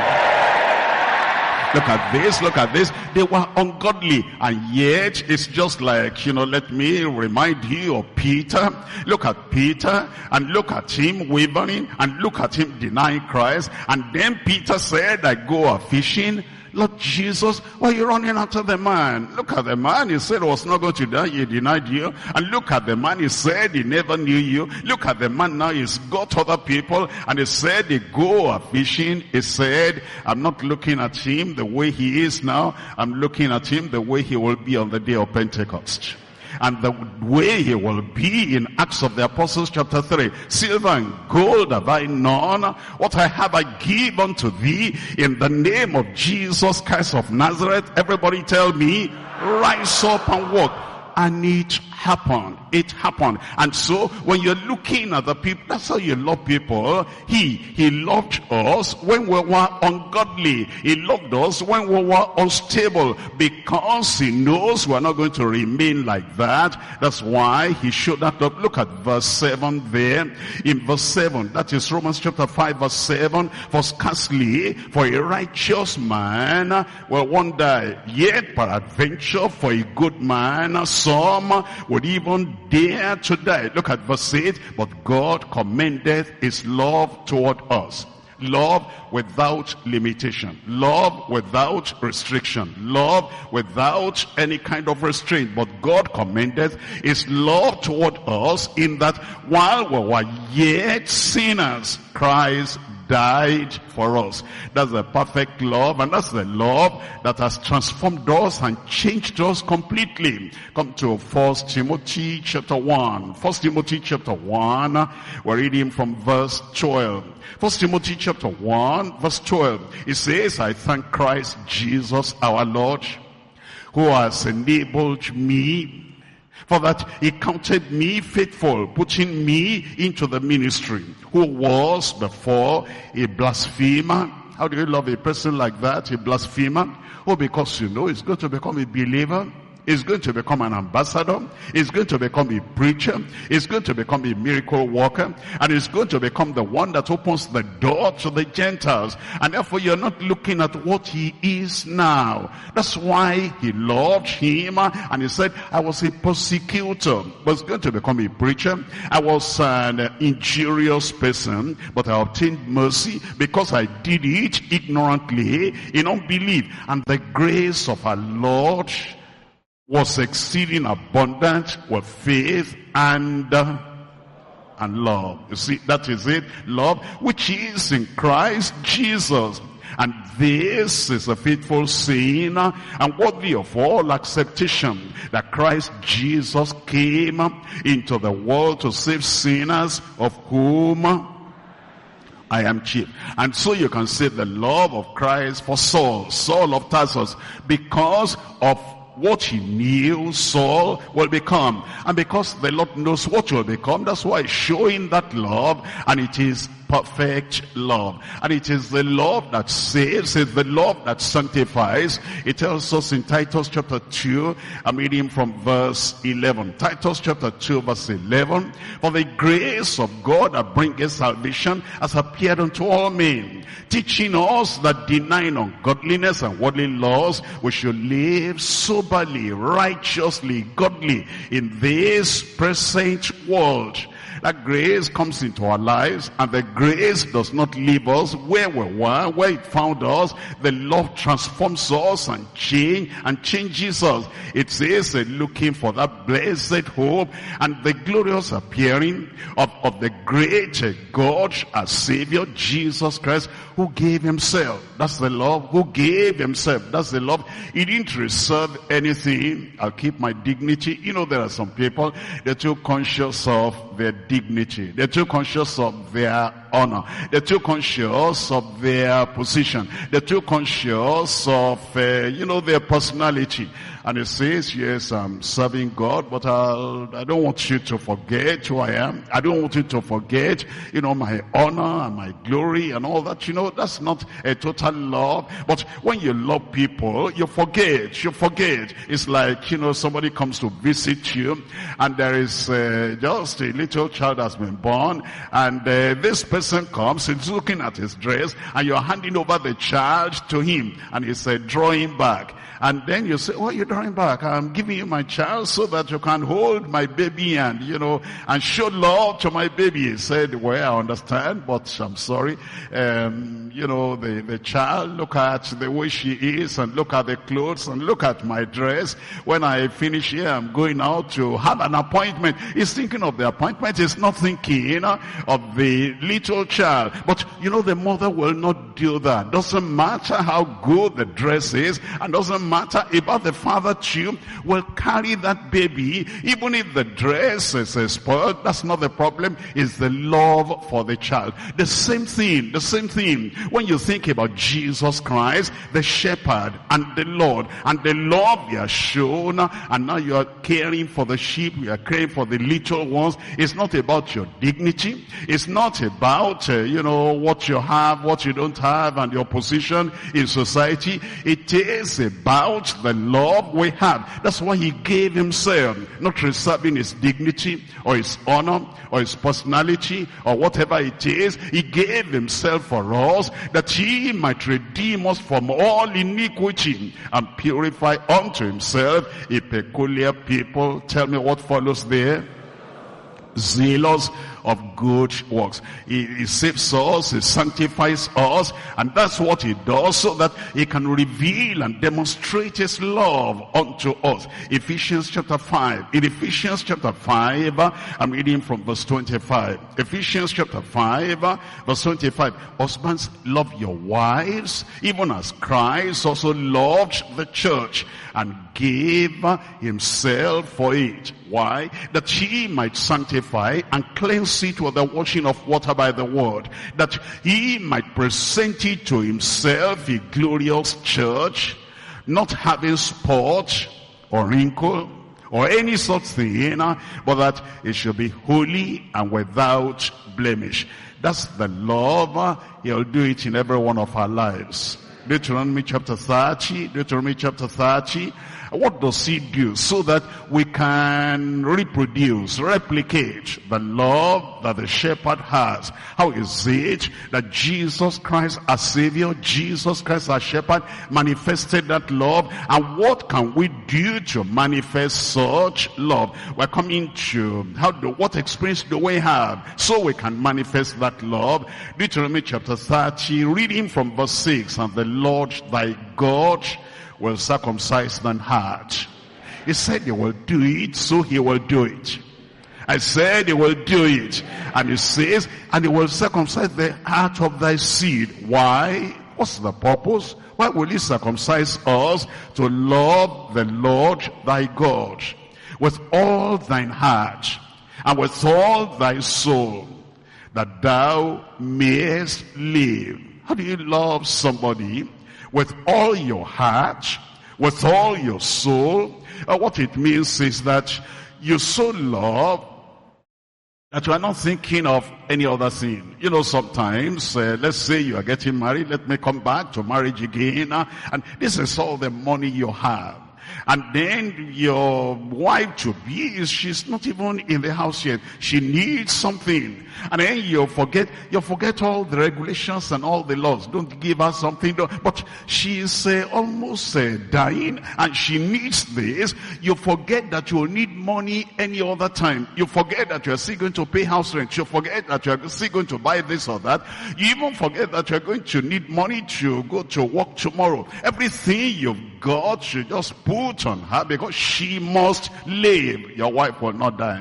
Look at this, look at this. They were ungodly, and yet it's just like, you know, let me remind you of Peter. Look at Peter, and look at him wavering, and look at him denying Christ. And then Peter said, I go a fishing. Lord Jesus, why are you running after the man? Look at the man, he said he was not going to die, he denied you. And look at the man, he said he never knew you. Look at the man now, he's got other people, and he said they go a fishing. He said, I'm not looking at him the way he is now, I'm looking at him the way he will be on the day of Pentecost. And the way he will be in Acts of the Apostles chapter three. Silver and gold have I none. What I have I give unto thee in the name of Jesus Christ of Nazareth. Everybody tell me, rise up and walk. And it happened. It happened. And so when you're looking at the people, that's how you love people. He, he loved us when we were ungodly. He loved us when we were unstable, because he knows we're not going to remain like that. That's why he showed that up. Look at verse seven there. In verse seven, that is Romans chapter five verse seven. For scarcely for a righteous man will one die, yet peradventure for a good man some would even dare to die. Look at verse eight. But God commendeth his love toward us. Love without limitation. Love without restriction. Love without any kind of restraint. But God commendeth his love toward us in that while we were yet sinners, Christ died for us. That's the perfect love, and that's the love that has transformed us and changed us completely. Come to First Timothy chapter one. First Timothy chapter one, we're reading from verse twelve. First Timothy chapter one, verse twelve. It says, I thank Christ Jesus our Lord, who has enabled me, for that he counted me faithful, putting me into the ministry, who was before a blasphemer. How do you love a person like that, a blasphemer? Oh, because you know he's going to become a believer. He's going to become an ambassador. He's going to become a preacher. He's going to become a miracle worker. And he's going to become the one that opens the door to the Gentiles. And therefore you're not looking at what he is now. That's why he loved him. And he said, I was a persecutor, but he's going to become a preacher. I was an injurious person, but I obtained mercy because I did it ignorantly in unbelief. And the grace of our Lord was exceeding abundant with faith and uh, and love. You see, that is it. Love, which is in Christ Jesus. And this is a faithful saying and worthy of all acceptation, that Christ Jesus came into the world to save sinners, of whom I am chief. And so you can see the love of Christ for Saul, Saul of Tarsus, because of what he knew Saul will become. And because the Lord knows what will become, that's why he's showing that love, and it is perfect love. And it is the love that saves, it's the love that sanctifies. It tells us in Titus chapter two, I'm reading from verse eleven. Titus chapter two verse eleven. For the grace of God that bringeth salvation has appeared unto all men, teaching us that denying ungodliness and worldly laws, we should live soberly, righteously, godly in this present world. That grace comes into our lives, and the grace does not leave us where we were, where it found us. The love transforms us and change and changes us. It says uh, looking for that blessed hope and the glorious appearing of, of the great uh, God, our Savior, Jesus Christ, who gave himself. That's the love. Who gave himself. That's the love. He didn't reserve anything. I'll keep my dignity. You know, there are some people, they're too conscious of their dignity. They're too conscious of their honor. They're too conscious of their position. They're too conscious of, uh, you know, their personality. And it says, yes, I'm serving God, but I'll, I don't want you to forget who I am. I don't want you to forget, you know, my honor and my glory and all that. You know, that's not a total love. But when you love people, you forget. You forget. It's like, you know, somebody comes to visit you, and there is uh, just a little child has been born, and uh, this person comes, he's looking at his dress, and you're handing over the child to him, and he's uh, drawing back. And then you say, oh, you're drawing back. I'm giving you my child so that you can hold my baby and, you know, and show love to my baby. He said, well, I understand, but I'm sorry. Um, you know, the, the child, look at the way she is, and look at the clothes, and look at my dress. When I finish here, I'm going out to have an appointment. He's thinking of the appointment. He's not thinking of the little child. But, you know, the mother will not do that. Doesn't matter how good the dress is, and doesn't matter about the father too, will carry that baby, even if the dress is uh, spoiled. That's not the problem. It's the love for the child. The same thing, the same thing. When you think about Jesus Christ, the shepherd and the Lord, and the love you are shown, and now you are caring for the sheep, you are caring for the little ones. It's not about your dignity. It's not about, uh, you know, what you have, what you don't have, and your position in society. It is about the love we have. That's why he gave himself, not reserving his dignity or his honor or his personality or whatever it is. He gave himself for us, that he might redeem us from all iniquity and purify unto himself a peculiar people. Tell me what follows there. Zealous of good works. He, he saves us, he sanctifies us, and that's what he does, so that he can reveal and demonstrate his love unto us. Ephesians chapter five. In Ephesians chapter five, I'm reading from verse twenty-five. Ephesians chapter five, verse twenty-five. Husbands, love your wives, even as Christ also loved the church and gave himself for it. Why? That he might sanctify and cleanse it with the washing of water by the word, that he might present it to himself a glorious church, not having spot or wrinkle or any such thing, but that it should be holy and without blemish. That's the love. He'll do it in every one of our lives. Deuteronomy chapter thirty, Deuteronomy chapter thirty. What does he do so that we can reproduce, replicate the love that the shepherd has? How is it that Jesus Christ, our Savior, Jesus Christ, our shepherd, manifested that love? And what can we do to manifest such love? We're coming to how do, what experience do we have so we can manifest that love? Deuteronomy chapter thirty, reading from verse six. And the Lord thy God will circumcise thine heart. He said he will do it, so he will do it. I said he will do it. And he says, and he will circumcise the heart of thy seed. Why? What's the purpose? Why will he circumcise us? To love the Lord thy God with all thine heart and with all thy soul, that thou mayest live. How do you love somebody? With all your heart, with all your soul. Uh, what it means is that you so love that you are not thinking of any other thing. You know, sometimes, uh, let's say you are getting married, let me come back to marriage again, uh, and this is all the money you have. And then your wife to be, she's not even in the house yet. She needs something. And then you forget, you forget all the regulations and all the laws. Don't give her something. Don't, but she's uh, almost uh, dying and she needs this. You forget that you will need money any other time. You forget that you are still going to pay house rent. You forget that you are still going to buy this or that. You even forget that you are going to need money to go to work tomorrow. Everything you've got, you just put on her because she must live. Your wife will not die.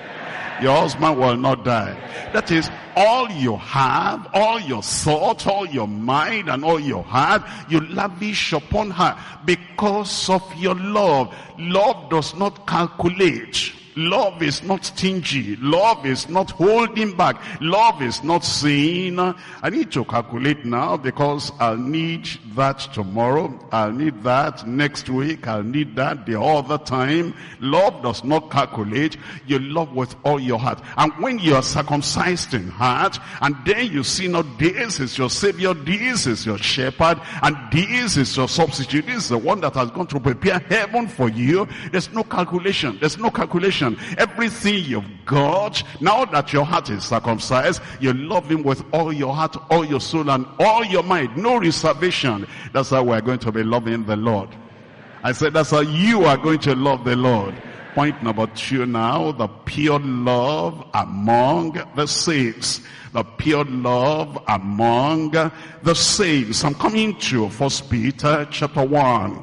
Your husband will not die. That is, all you have, all your thought, all your mind, and all your heart, you lavish upon her because of your love. Love does not calculate. Love is not stingy. Love is not holding back. Love is not saying, I need to calculate now because I'll need that tomorrow. I'll need that next week. I'll need that the other time. Love does not calculate. You love with all your heart. And when you are circumcised in heart, and then you see, now this is your Savior, this is your shepherd, and this is your substitute. This is the one that has gone to prepare heaven for you. There's no calculation. There's no calculation. Everything you've got, now that your heart is circumcised, you love him with all your heart, all your soul, and all your mind. No reservation. That's how we're going to be loving the Lord. I said that's how you are going to love the Lord. Point number two now, the pure love among the saints. The pure love among the saints. I'm coming to First Peter chapter one.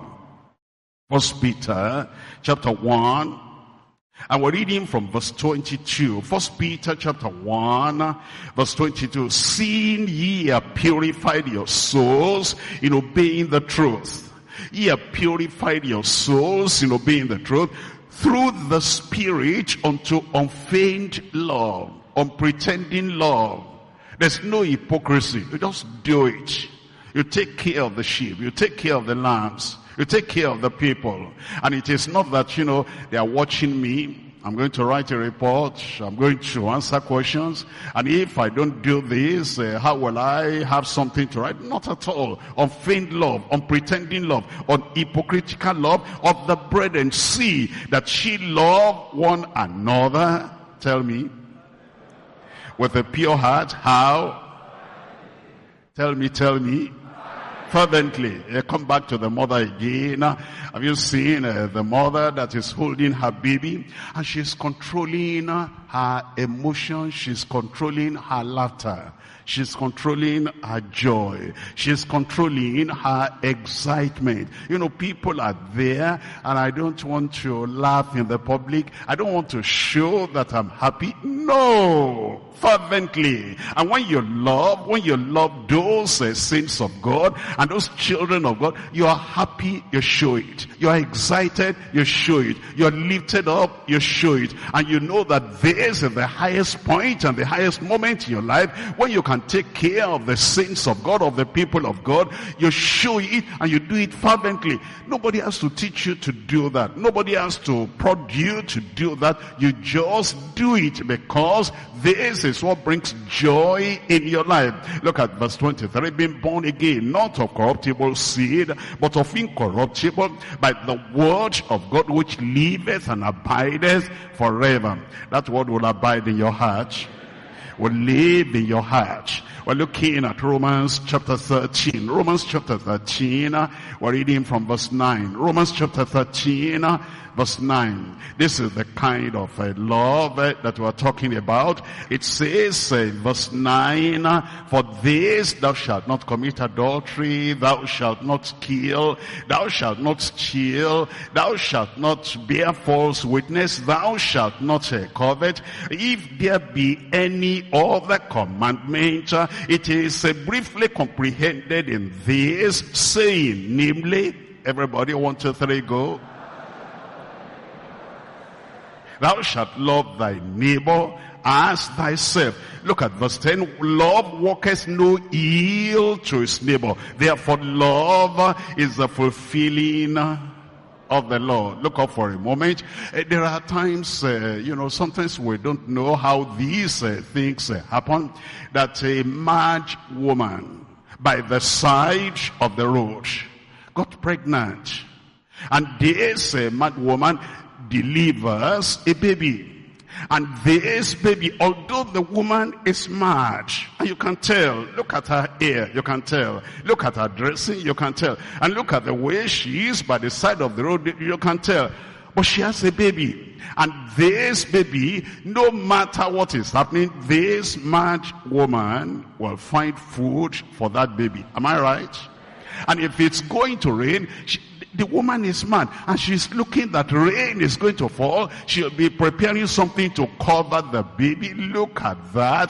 First Peter chapter one. And we're reading from verse twenty-two. First Peter chapter one, verse twenty-two. Seeing ye have purified your souls in obeying the truth. Ye have purified your souls in obeying the truth through the Spirit unto unfeigned love, unpretending love. There's no hypocrisy. You just do it. You take care of the sheep. You take care of the lambs. You take care of the people. And it is not that, you know, they are watching me. I'm going to write a report. I'm going to answer questions. And if I don't do this, uh, how will I have something to write? Not at all. Unfeigned love, unpretending love, unhypocritical love of the brethren. See that she love one another. Tell me. With a pure heart. How? Tell me, tell me. Fervently. Uh, come back to the mother again. Uh, have you seen uh, the mother that is holding her baby and she's controlling uh, her emotions, she's controlling her laughter, she's controlling her joy, she's controlling her excitement. You know, people are there and I don't want to laugh in the public. I don't want to show that I'm happy. No! Fervently. And when you love, when you love those uh, saints of God and those children of God, you are happy, you show it. You are excited, you show it. You are lifted up, you show it. And you know that this is the highest point and the highest moment in your life when you can take care of the saints of God, of the people of God. You show it and you do it fervently. Nobody has to teach you to do that. Nobody has to prod you to do that. You just do it because this is what brings joy in your life. Look at verse twenty-three. Being born again, not of corruptible seed, but of incorruptible, by the word of God which liveth and abideth forever. That word will abide in your heart, will live in your heart. We're looking at Romans chapter thirteen. Romans chapter thirteen, we're reading from verse nine. Romans chapter thirteen, verse nine. This is the kind of uh, love uh, that we're talking about. It says, uh, verse nine, for this thou shalt not commit adultery, thou shalt not kill, thou shalt not steal, thou shalt not bear false witness, thou shalt not uh, covet. If there be any other commandment, uh, it is uh, briefly comprehended in this saying, namely, everybody, one, two, three, go. Thou shalt love thy neighbor as thyself. Look at verse ten. Love worketh no ill to his neighbor. Therefore, love is the fulfilling of the law. Look up for a moment. Uh, there are times, uh, you know, sometimes we don't know how these uh, things uh, happen. That a mad woman by the side of the road got pregnant. And this uh, mad woman delivers a baby. And this baby, although the woman is mad, and you can tell, look at her hair, you can tell, look at her dressing, you can tell, and look at the way she is by the side of the road, you can tell. But she has a baby. And this baby, no matter what is happening, this mad woman will find food for that baby. Am I right? And if it's going to rain, she, the woman is mad, and she's looking that rain is going to fall. She'll be preparing something to cover the baby. Look at that.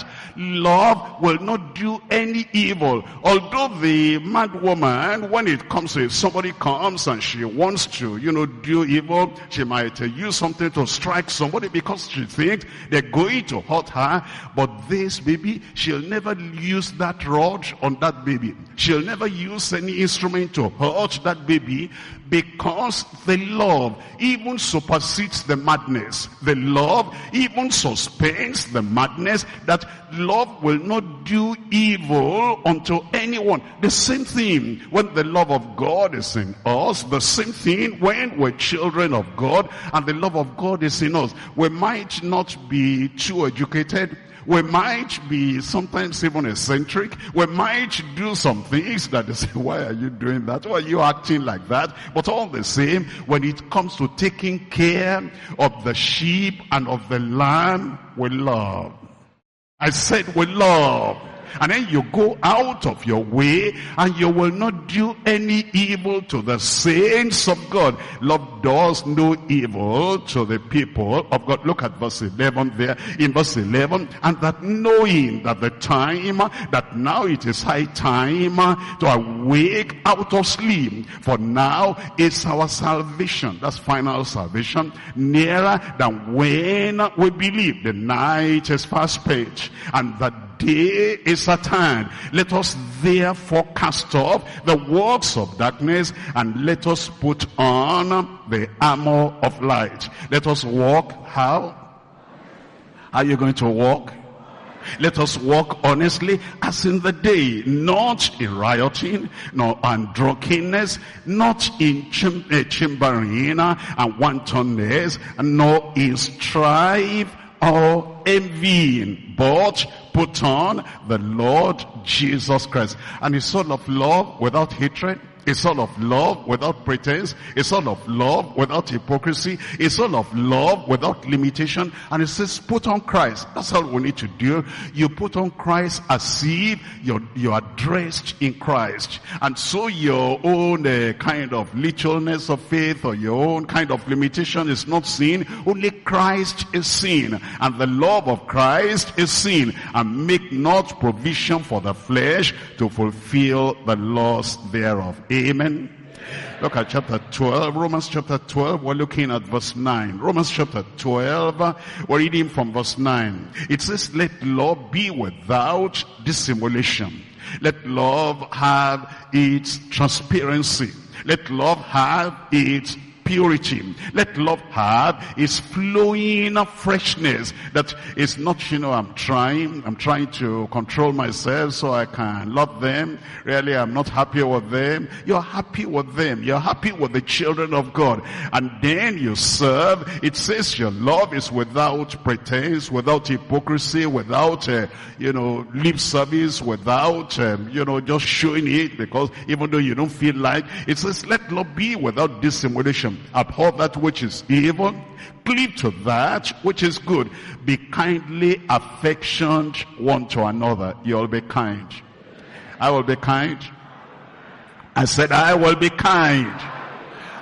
Love will not do any evil. Although the mad woman, when it comes to, if somebody comes and she wants to, you know, do evil, she might uh, use something to strike somebody because she thinks they're going to hurt her. But this baby, she'll never use that rod on that baby. She'll never use any instrument to hurt that baby, because the love even supersedes the madness. The love even suspends the madness, that love will not do evil unto anyone. The same thing when the love of God is in us. The same thing when we're children of God and the love of God is in us. We might not be too educated. We might be sometimes even eccentric. We might do some things that they say, why are you doing that? Why are you acting like that? But all the same, when it comes to taking care of the sheep and of the lamb, we love. I said we love. And then you go out of your way and you will not do any evil to the saints of God. Love does no evil to the people of God. Look at verse eleven there. In verse eleven, and that knowing that the time, that now it is high time to awake out of sleep. For now is our salvation, that's final salvation, nearer than when we believe. The night is fast spent, and the day is at hand. Let us therefore cast off the works of darkness, and let us put on the armor of light. Let us walk. How? Are you going to walk? Let us walk honestly as in the day, not in rioting, nor in drunkenness, not in chim uh, chambering and wantonness, nor in strife or envying, but put on the Lord Jesus Christ. And it's all of love without hatred. It's all of love without pretense. It's all of love without hypocrisy. It's all of love without limitation. And it says, put on Christ. That's all we need to do. You put on Christ as if you're, you are dressed in Christ. And so your own uh, kind of littleness of faith or your own kind of limitation is not seen. Only Christ is seen. And the love of Christ is seen. And make not provision for the flesh to fulfill the laws thereof. Amen. Look at chapter twelve, Romans chapter twelve, we're looking at verse nine. Romans chapter twelve, we're reading from verse nine. It says, let love be without dissimulation. Let love have its transparency. Let love have its purity. Let love have its flowing freshness. That is not, you know, I'm trying, I'm trying to control myself so I can love them. Really, I'm not happy with them. You're happy with them. You're happy with the children of God. And then you serve. It says your love is without pretense, without hypocrisy, without, uh, you know, lip service, without, um, you know, just showing it because even though you don't feel like, it says let love be without dissimulation. Abhor that which is evil, cleave to that which is good. Be kindly affectioned one to another. You'll be kind. I will be kind. I said I will be kind.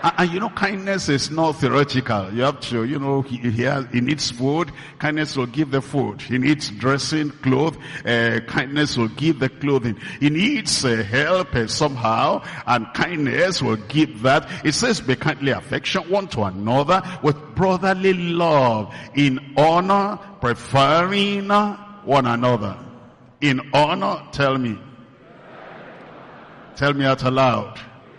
And, and you know, kindness is not theoretical. You have to, you know, he, he, has, he needs food. Kindness will give the food. He needs dressing, clothes. Uh, kindness will give the clothing. He needs uh, help uh, somehow, and kindness will give that. It says, be kindly affectionate one to another with brotherly love, in honor, preferring one another. In honor, tell me. Tell me out aloud.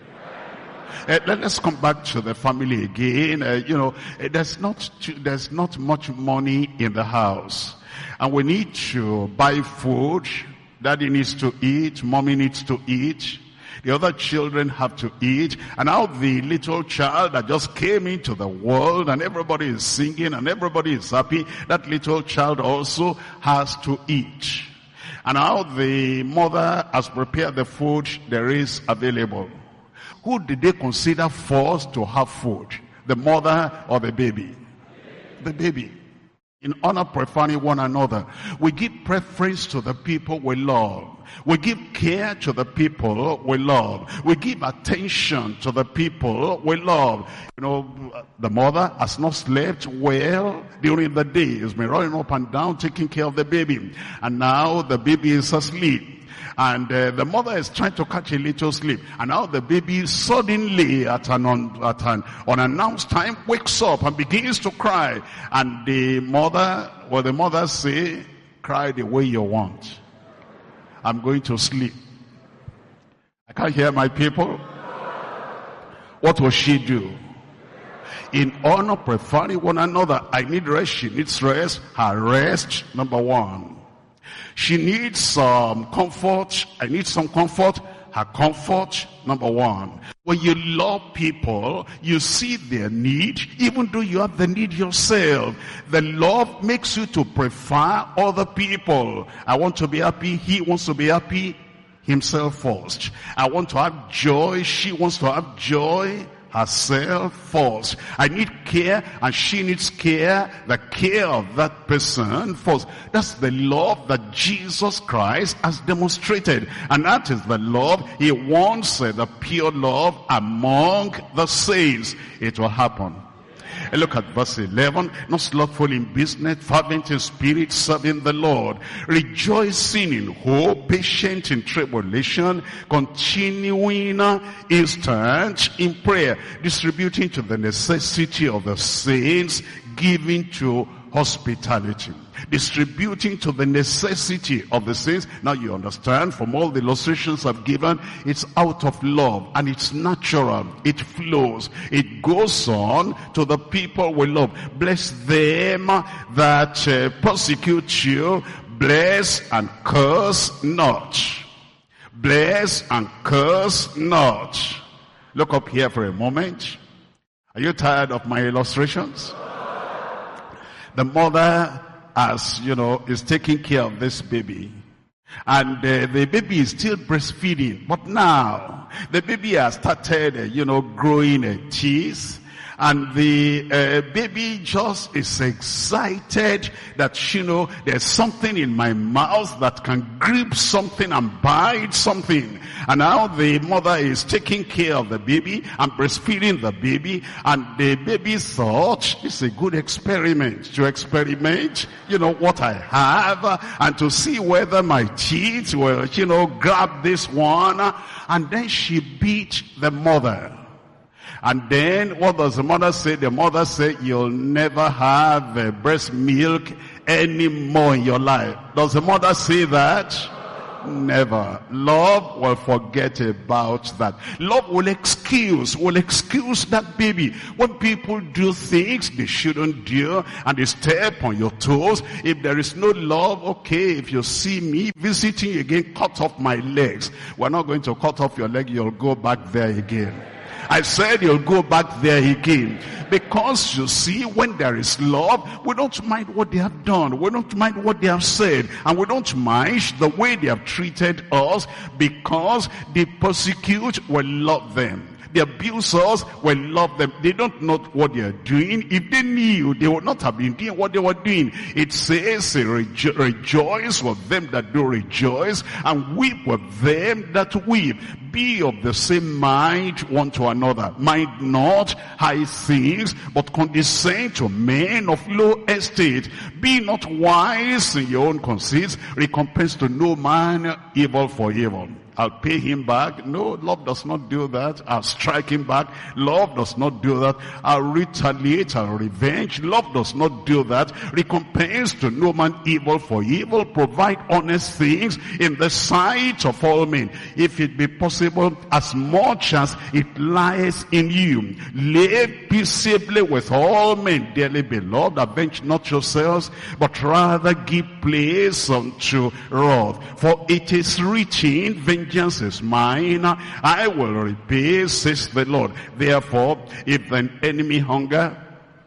Uh, let, let's come back to the family again. Uh, you know, uh, there's not too, there's not much money in the house, and we need to buy food. Daddy needs to eat. Mommy needs to eat. The other children have to eat. And now the little child that just came into the world, and everybody is singing and everybody is happy, that little child also has to eat. And now the mother has prepared the food there is available. Who did they consider first to have food? The mother or the baby? The baby. In honor, preferring one another. We give preference to the people we love. We give care to the people we love. We give attention to the people we love. You know, the mother has not slept well during the day. She's been running up and down taking care of the baby. And now the baby is asleep. And uh, the mother is trying to catch a little sleep. And now the baby suddenly at an, un, at an unannounced time wakes up and begins to cry. And the mother, well, the mother say, cry the way you want. I'm going to sleep. I can't hear my people. What will she do? In honor, preferring one another. I need rest. She needs rest. Her rest, number one. She needs some comfort. I need some comfort. Her comfort, number one. When you love people, you see their need, even though you have the need yourself. The love makes you to prefer other people. I want to be happy. He wants to be happy himself first. I want to have joy. She wants to have joy herself first. I need care, and she needs care. The care of that person first. That's the love that Jesus Christ has demonstrated, and that is the love he wants, uh, the pure love among the saints. It will happen. And look at verse eleven. Not slothful in business, fervent in spirit, serving the Lord, rejoicing in hope, patient in tribulation, continuing instant in prayer, distributing to the necessity of the saints, giving to hospitality. Distributing to the necessity of the saints. Now you understand from all the illustrations I've given, it's out of love and it's natural. It flows. It goes on to the people we love. Bless them that uh, persecute you. Bless and curse not. Bless and curse not. Look up here for a moment. Are you tired of my illustrations? The mother, as you know, is taking care of this baby. And uh, the baby is still breastfeeding. But now, the baby has started, uh, you know, growing uh, teeth. And the uh, baby just is excited that, you know, there's something in my mouth that can grip something and bite something. And now the mother is taking care of the baby and breastfeeding the baby. And the baby thought, it's a good experiment to experiment, you know, what I have, and to see whether my teeth will, you know, grab this one. And then she beat the mother. And then what does the mother say? The mother said, you'll never have uh, breast milk anymore in your life. Does the mother say that? Never. Love will forget about that. Love will excuse, will excuse that baby. When people do things they shouldn't do, and they step on your toes, if there is no love, okay, if you see me visiting you again, cut off my legs. We're not going to cut off your leg, you'll go back there again. I said you'll go back there again. Because you see, when there is love, we don't mind what they have done. We don't mind what they have said. And we don't mind the way they have treated us, because they persecute, we love them. The abusers will love them. They don't know what they are doing. If they knew, they would not have been doing what they were doing. It says, Rejo rejoice with them that do rejoice, and weep with them that weep. Be of the same mind one to another. Mind not high things, but condescend to men of low estate. Be not wise in your own conceits. Recompense to no man evil for evil. I'll pay him back. No, love does not do that. I'll strike him back. Love does not do that. I'll retaliate. I'll revenge. Love does not do that. Recompense to no man evil for evil. Provide honest things in the sight of all men. If it be possible, as much as it lies in you, live peaceably with all men. Dearly beloved, avenge not yourselves, but rather give place unto wrath. For it is written, vengeance is mine, I will repay, says the Lord. Therefore, if thine enemy hunger,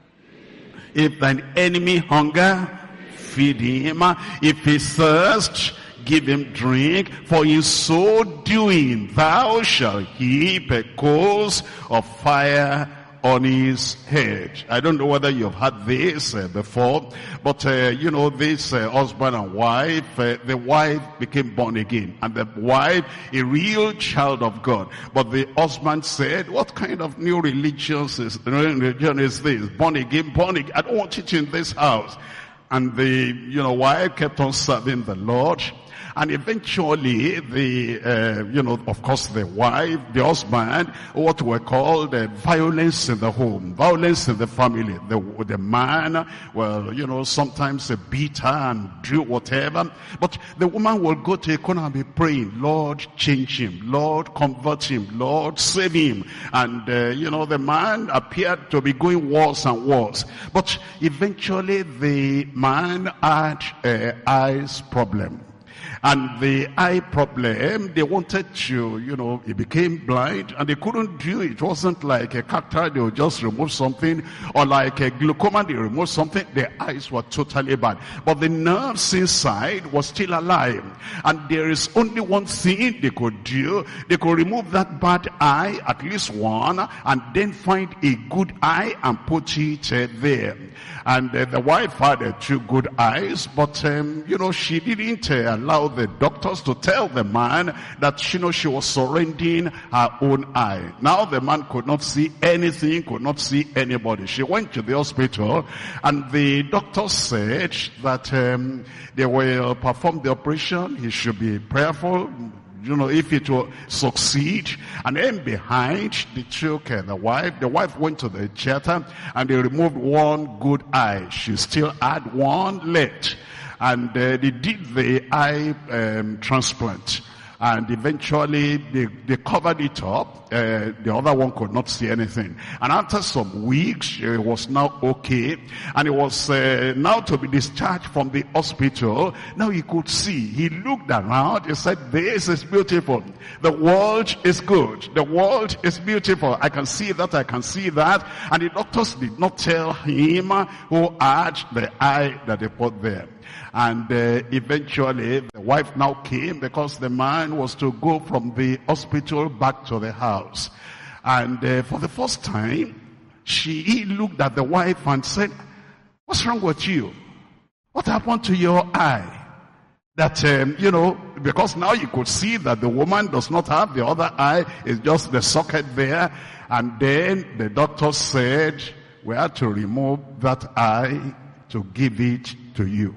if thine enemy hunger, feed him. If he thirst, give him drink. For in so doing, thou shalt heap a coals of fire on his head. I don't know whether you've had this uh, before, but uh, you know, this uh, husband and wife, uh, the wife became born again, and the wife a real child of God. But the husband said, what kind of new religion is, religion is this? Born again, born again. I don't want it in this house. And the, you know, wife kept on serving the Lord. And eventually, the, uh, you know, of course, the wife, the husband, what were called uh, violence in the home, violence in the family. The, the man, well, you know, sometimes a beater and do whatever. But the woman will go to a corner and be praying, Lord, change him. Lord, convert him. Lord, save him. And, uh, you know, the man appeared to be going worse and worse. But eventually, the man had an eyes problem. And the eye problem, they wanted to, you know, he became blind and they couldn't do it. It wasn't like a cataract, they would just remove something, or like a glaucoma, they remove something. Their eyes were totally bad. But the nerves inside was still alive. And there is only one thing they could do. They could remove that bad eye, at least one, and then find a good eye and put it uh, there. And uh, the wife had uh, two good eyes, but, um, you know, she didn't uh, allow the doctors to tell the man that, you know, she was surrendering her own eye. Now the man could not see anything, could not see anybody. She went to the hospital, and the doctor said that um, they will perform the operation. He should be prayerful, you know, if it will succeed. And then behind, they took uh, the wife. The wife went to the theater, and they removed one good eye. She still had one left. And uh, they did the eye um, transplant. And eventually, they, they covered it up. Uh, the other one could not see anything. And after some weeks, it was now okay. And it was uh, now to be discharged from the hospital. Now he could see. He looked around. He said, this is beautiful. The world is good. The world is beautiful. I can see that. I can see that. And the doctors did not tell him who had the eye that they put there. And uh, eventually, the wife now came because the man was to go from the hospital back to the house. And uh, for the first time, she he looked at the wife and said, what's wrong with you? What happened to your eye? That, um, you know, because now you could see that the woman does not have the other eye. It's just the socket there. And then the doctor said, we had to remove that eye to give it to you.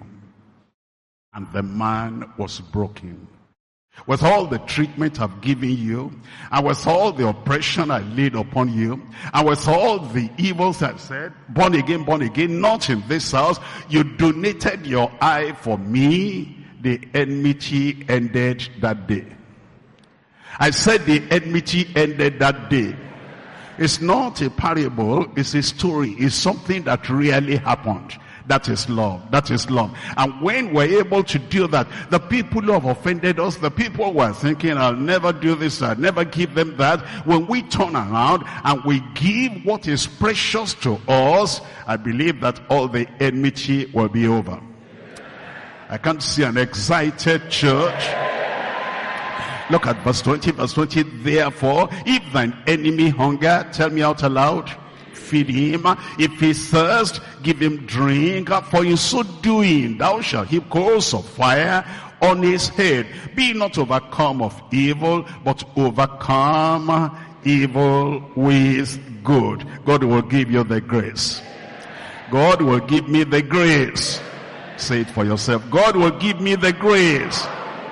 And the man was broken. With all the treatment I've given you, and with all the oppression I laid upon you, and with all the evils I've said, born again, born again, not in this house, you donated your eye for me, the enmity ended that day. I said the enmity ended that day. It's not a parable, it's a story, it's something that really happened. That is love. That is love. And when we're able to do that, the people who have offended us, the people who are thinking, I'll never do this, I'll never give them that, when we turn around and we give what is precious to us, I believe that all the enmity will be over. I can't see an excited church. Look at verse twenty. Verse twenty, therefore, if thine enemy hunger, tell me out aloud, feed him. If he thirst, give him drink. For in so doing, thou shalt heap coals of fire on his head. Be not overcome of evil, but overcome evil with good. God will give you the grace. God will give me the grace. Say it for yourself. God will give me the grace.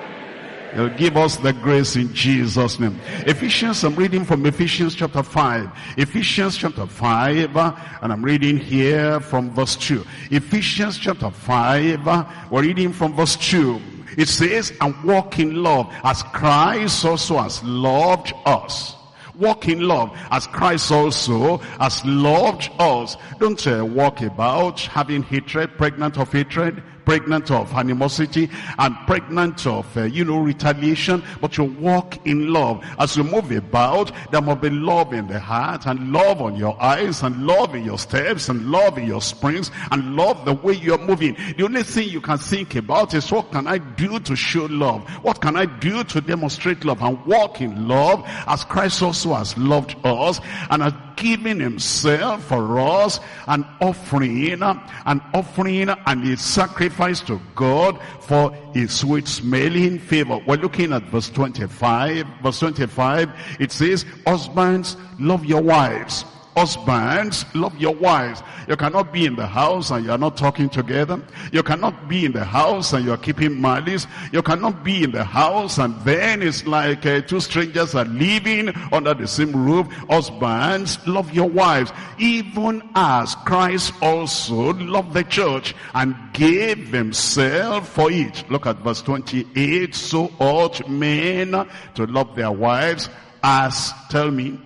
He'll give us the grace in Jesus' name. Ephesians, I'm reading from Ephesians chapter five. Ephesians chapter five, and I'm reading here from verse two. Ephesians chapter five, we're reading from verse two. It says, and walk in love, as Christ also has loved us. Walk in love, as Christ also has loved us. Don't uh, walk about having hatred, pregnant of hatred, pregnant of animosity, and pregnant of, uh, you know, retaliation, but you walk in love. As you move about, there must be love in the heart, and love on your eyes, and love in your steps, and love in your springs, and love the way you're moving. The only thing you can think about is, what can I do to show love? What can I do to demonstrate love? And walk in love, as Christ also has loved us, and has given himself for us, an offering, an offering and a sacrifice to God for his sweet smelling favor. We're looking at verse twenty-five. Verse twenty-five, it says, husbands, love your wives. Husbands, love your wives. You cannot be in the house and you are not talking together. You cannot be in the house and you are keeping malice. You cannot be in the house and then it's like uh, two strangers are living under the same roof. Husbands, love your wives, even as Christ also loved the church and gave himself for it. Look at verse twenty-eight. So ought men to love their wives as, tell me,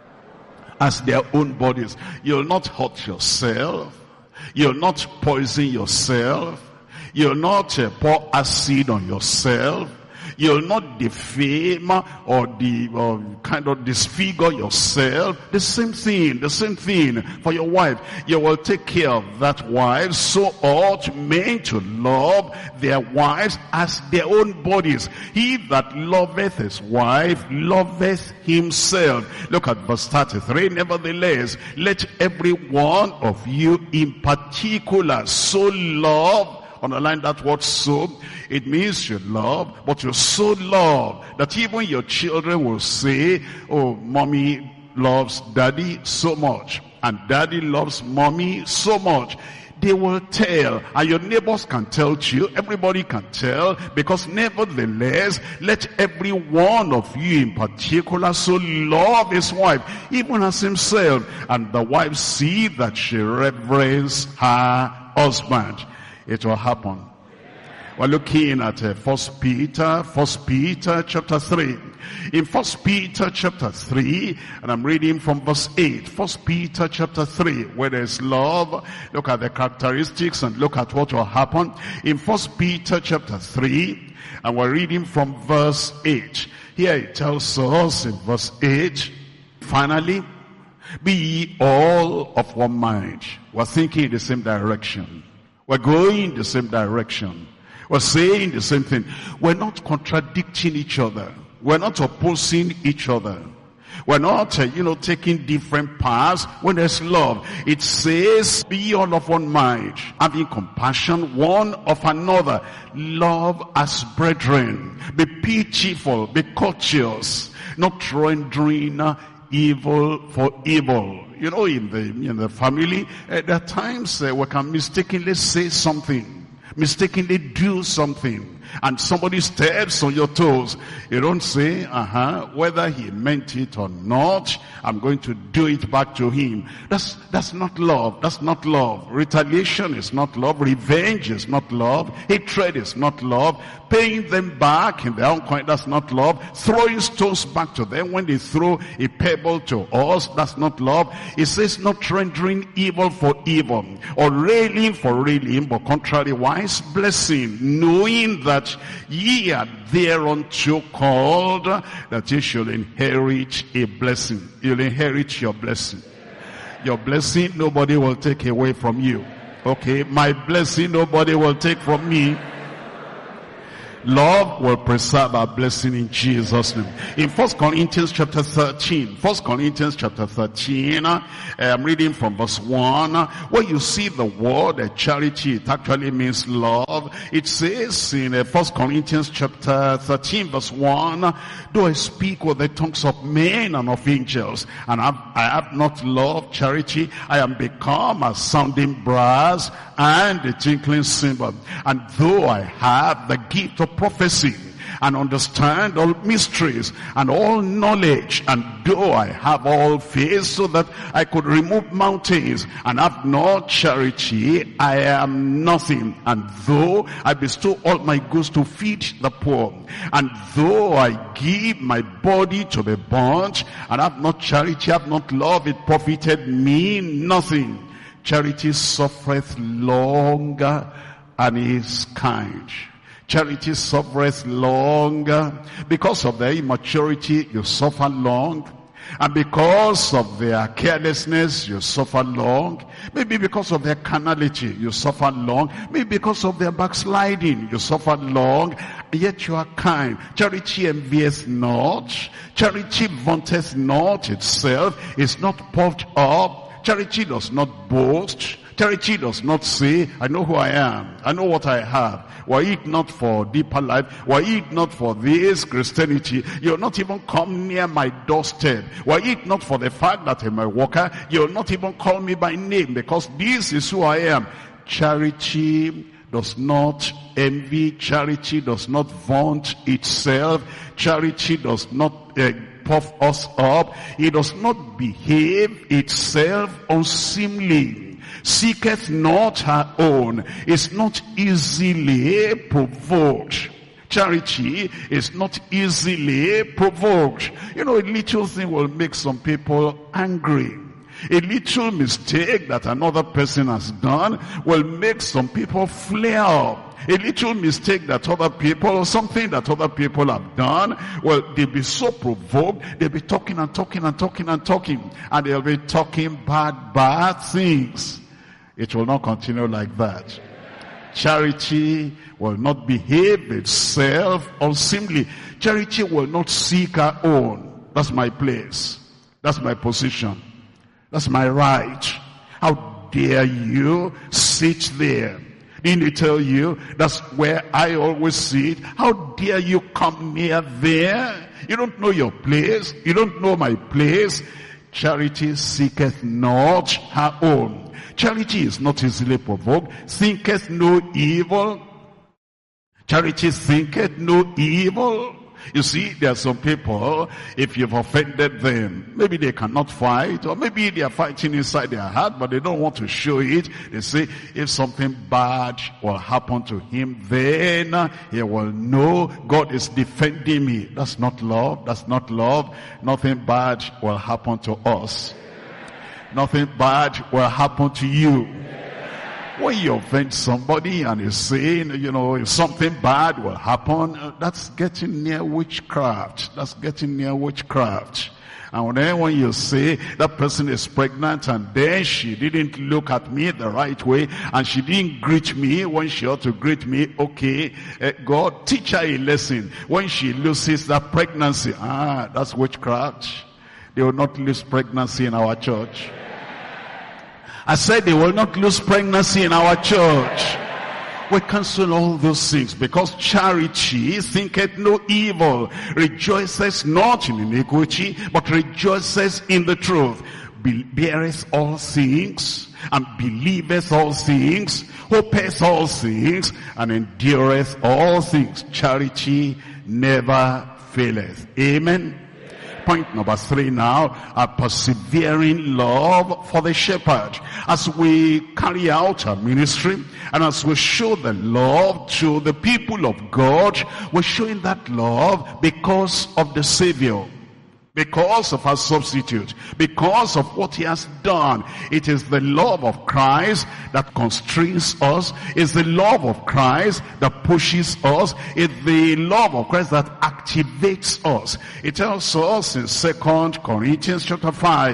as their own bodies. You'll not hurt yourself. You'll not poison yourself. You'll not uh, pour acid on yourself. You'll not defame or, de, or kind of disfigure yourself. The same thing, the same thing for your wife. You will take care of that wife. So ought men to love their wives as their own bodies. He that loveth his wife loveth himself. Look at verse thirty-three. Nevertheless, let every one of you in particular so love. Underline that word so. It means you love, but you so love that even your children will say, oh, mommy loves daddy so much, and daddy loves mommy so much. They will tell, and your neighbors can tell too, everybody can tell, because nevertheless, let every one of you in particular so love his wife, even as himself, and the wife see that she reverence her husband. It will happen. We're looking at uh, First Peter, First Peter chapter three. In First Peter chapter three, and I'm reading from verse eight. First Peter chapter three, where there's love. Look at the characteristics and look at what will happen. In First Peter chapter three, and we're reading from verse eight. Here it tells us in verse eight, finally, be ye all of one mind. We're thinking in the same direction. We're going in the same direction. We're saying the same thing. We're not contradicting each other. We're not opposing each other. We're not, uh, you know, taking different paths when there's love. It says, be all of one mind, having compassion one of another. Love as brethren. Be pitiful, be courteous, not rendering evil for evil. You know, in the in the family, uh, there are times uh, we can mistakenly say something, mistakenly do something, and somebody steps on your toes. You don't say, uh-huh, whether he meant it or not, I'm going to do it back to him. That's that's not love. That's not love. Retaliation is not love. Revenge is not love. Hatred is not love. Paying them back in their own coin, that's not love. Throwing stones back to them when they throw a pebble to us, that's not love. It says not rendering evil for evil, or railing for railing, but contrariwise blessing, knowing that ye are thereunto called, that ye shall inherit a blessing. You'll inherit your blessing. Your blessing, nobody will take away from you. Okay, my blessing, nobody will take from me. Love will preserve our blessing in Jesus' name. In First Corinthians chapter thirteen, First Corinthians chapter thirteen, uh, I'm reading from verse one, where you see the word uh, charity, it actually means love. It says in uh, First Corinthians chapter thirteen verse one, though I speak with the tongues of men and of angels, and have, I have not love, charity, I am become a sounding brass and a tinkling cymbal. And though I have the gift of prophecy, and understand all mysteries and all knowledge, and though I have all faith so that I could remove mountains, and have not charity, I am nothing. And though I bestow all my goods to feed the poor, and though I give my body to be burnt, and have not charity, have not love, it profited me nothing. Charity suffereth longer and is kind. Charity suffereth longer. Because of their immaturity, you suffer long. And because of their carelessness, you suffer long. Maybe because of their carnality, you suffer long. Maybe because of their backsliding, you suffer long. Yet you are kind. Charity envieth not. Charity vaunteth not itself. Is not puffed up. Charity does not boast. Charity does not say, I know who I am. I know what I have. Were it not for deeper life, were it not for this Christianity, you'll not even come near my doorstep. Were it not for the fact that I'm a worker, you'll not even call me by name, because this is who I am. Charity does not envy. Charity does not vaunt itself. Charity does not uh, puff us up. It does not behave itself unseemly. Seeketh not her own, is not easily provoked. Charity is not easily provoked. You know, a little thing will make some people angry. A little mistake that another person has done will make some people flare up. A little mistake that other people, or something that other people have done, well, they'll be so provoked, they'll be talking and talking and talking and talking, and they'll be talking bad, bad things. It will not continue like that. Charity will not behave itself unseemly. Charity will not seek her own. That's my place. That's my position. That's my right. How dare you sit there? Didn't they tell you that's where I always sit? How dare you come near there? You don't know your place. You don't know my place. Charity seeketh not her own. Charity is not easily provoked, thinketh no evil. Charity thinketh no evil. You see, there are some people, if you've offended them, maybe they cannot fight, or maybe they are fighting inside their heart, but they don't want to show it. They say, if something bad will happen to him, then he will know God is defending me. That's not love. That's not love. Nothing bad will happen to us. Nothing bad will happen to you. When you offend somebody and you're saying, you know, if something bad will happen, that's getting near witchcraft. That's getting near witchcraft. And then when you say that person is pregnant and then she didn't look at me the right way and she didn't greet me when she ought to greet me, okay, uh, God, teach her a lesson. When she loses that pregnancy, ah, that's witchcraft. They will not lose pregnancy in our church. I said they will not lose pregnancy in our church. We cancel all those things, because charity thinketh no evil, rejoices not in iniquity, but rejoices in the truth, Be beareth all things, and believeth all things, hopeth all things, and endureth all things. Charity never faileth. Amen. Point number three now, a persevering love for the shepherd. As we carry out our ministry, and as we show the love to the people of God, we're showing that love because of the Savior, because of our substitute, because of what he has done. It is the love of Christ that constrains us. It's the love of Christ that pushes us. It's the love of Christ that activates us. It tells us in Second Corinthians chapter five,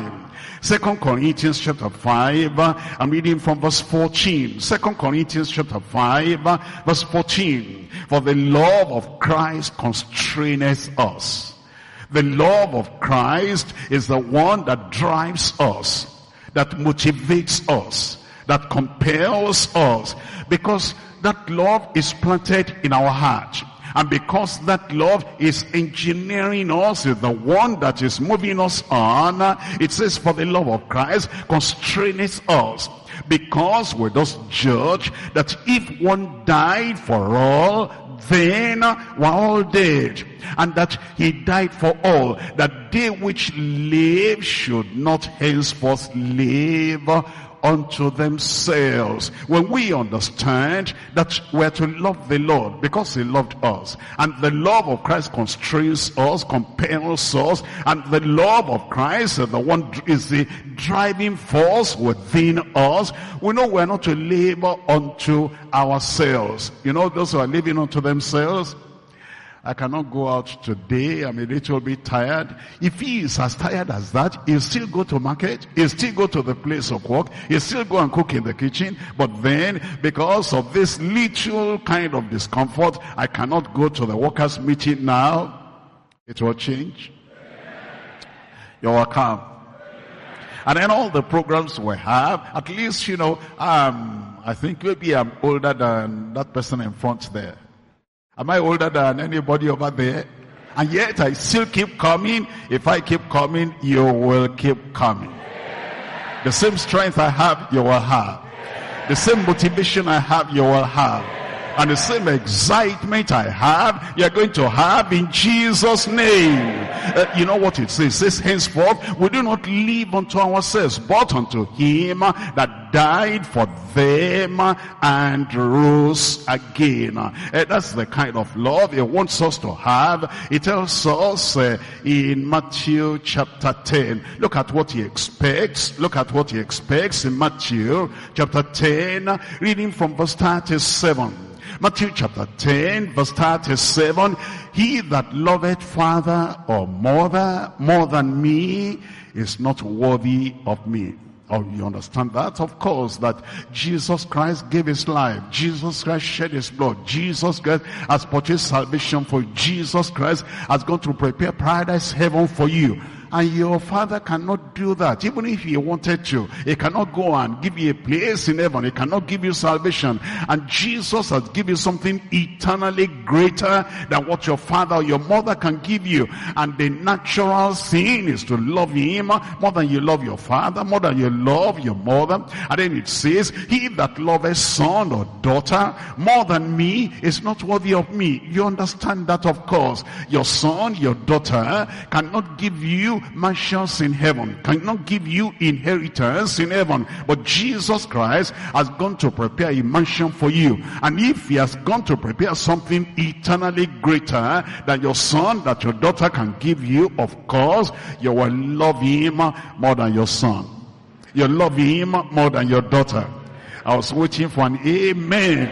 Second Corinthians chapter five, uh, I'm reading from verse fourteen. Second Corinthians chapter five, uh, verse fourteen. For the love of Christ constraineth us. The love of Christ is the one that drives us, that motivates us, that compels us, because that love is planted in our heart. And because that love is engineering us, is the one that is moving us on, it says, for the love of Christ constraineth us. Because we just judge that if one died for all, then we're all dead. And that he died for all, that they which live should not henceforth live unto themselves. When we understand that we're to love the Lord because he loved us, and the love of Christ constrains us, compels us, and the love of Christ is the one is the driving force within us, we know we're not to labor unto ourselves. You know, those who are living unto themselves, I cannot go out today, I'm a little bit tired. If he is as tired as that, he'll still go to market, he'll still go to the place of work, he'll still go and cook in the kitchen. But then, because of this little kind of discomfort, I cannot go to the workers' meeting now. It will change. You're welcome. And then all the programs we have, at least, you know, um, I think maybe I'm older than that person in front there. Am I older than anybody over there? And yet I still keep coming. If I keep coming, you will keep coming. The same strength I have, you will have. The same motivation I have, you will have. And the same excitement I have, you're going to have in Jesus' name. Uh, you know what it says? It says, henceforth, we do not live unto ourselves, but unto him that died for them and rose again. Uh, that's the kind of love he wants us to have. It tells us uh, in Matthew chapter ten. Look at what he expects. Look at what he expects in Matthew chapter ten, reading from verse thirty-seven. Matthew chapter ten, verse thirty-seven. He that loveth father or mother more than me is not worthy of me. Oh, you understand that? Of course, that Jesus Christ gave his life. Jesus Christ shed his blood. Jesus Christ has purchased salvation for you. Jesus Christ has gone to prepare paradise, heaven for you. And your father cannot do that. Even if he wanted to, he cannot go and give you a place in heaven. He cannot give you salvation. And Jesus has given you something eternally greater than what your father or your mother can give you. And the natural thing is to love him more than you love your father, more than you love your mother. And then it says, he that loveth son or daughter more than me is not worthy of me. You understand that, of course. Your son, your daughter cannot give you mansions in heaven, cannot give you inheritance in heaven, but Jesus Christ has gone to prepare a mansion for you. And if he has gone to prepare something eternally greater than your son, that your daughter can give you, of course you will love him more than your son, you love him more than your daughter. I was waiting for an amen.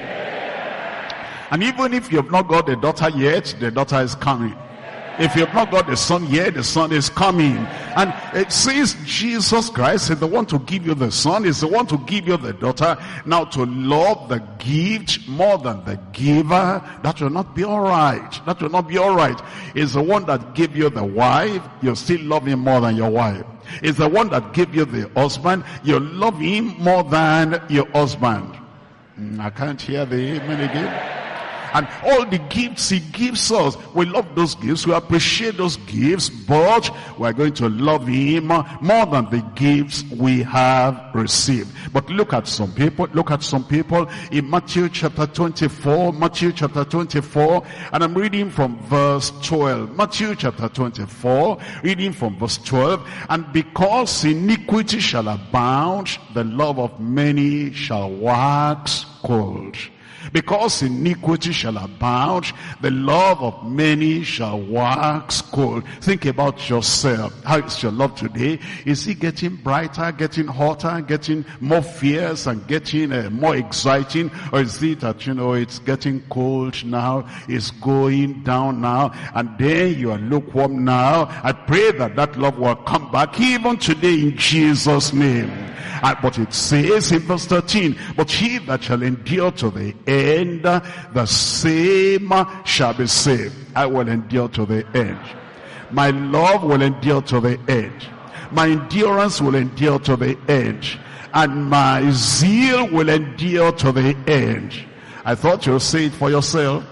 And even if you have not got the daughter yet, the daughter is coming. If you've not got the son yet, the son is coming. And it says Jesus Christ is the one to give you the son, is the one to give you the daughter. Now to love the gift more than the giver, that will not be alright. That will not be alright. Is the one that gave you the wife, you still love him more than your wife. Is the one that gave you the husband, you love him more than your husband. I can't hear the amen again. And all the gifts he gives us, we love those gifts, we appreciate those gifts, but we're going to love him more than the gifts we have received. But look at some people, look at some people in Matthew chapter twenty-four, Matthew chapter twenty-four, and I'm reading from verse twelve. Matthew chapter twenty-four, reading from verse twelve. And because iniquity shall abound, the love of many shall wax cold. Because iniquity shall abound, the love of many shall wax cold. Think about yourself. How is your love today? Is it getting brighter, getting hotter, getting more fierce, and getting uh, more exciting? Or is it that, you know, it's getting cold now, it's going down now, and then you are lukewarm now? I pray that that love will come back even today in Jesus' name. Uh, but it says in verse thirteen, but he that shall endure to the end, the same shall be saved. I will endure to the end. My love will endure to the end. My endurance will endure to the end. And my zeal will endure to the end. I thought you'll say it for yourself.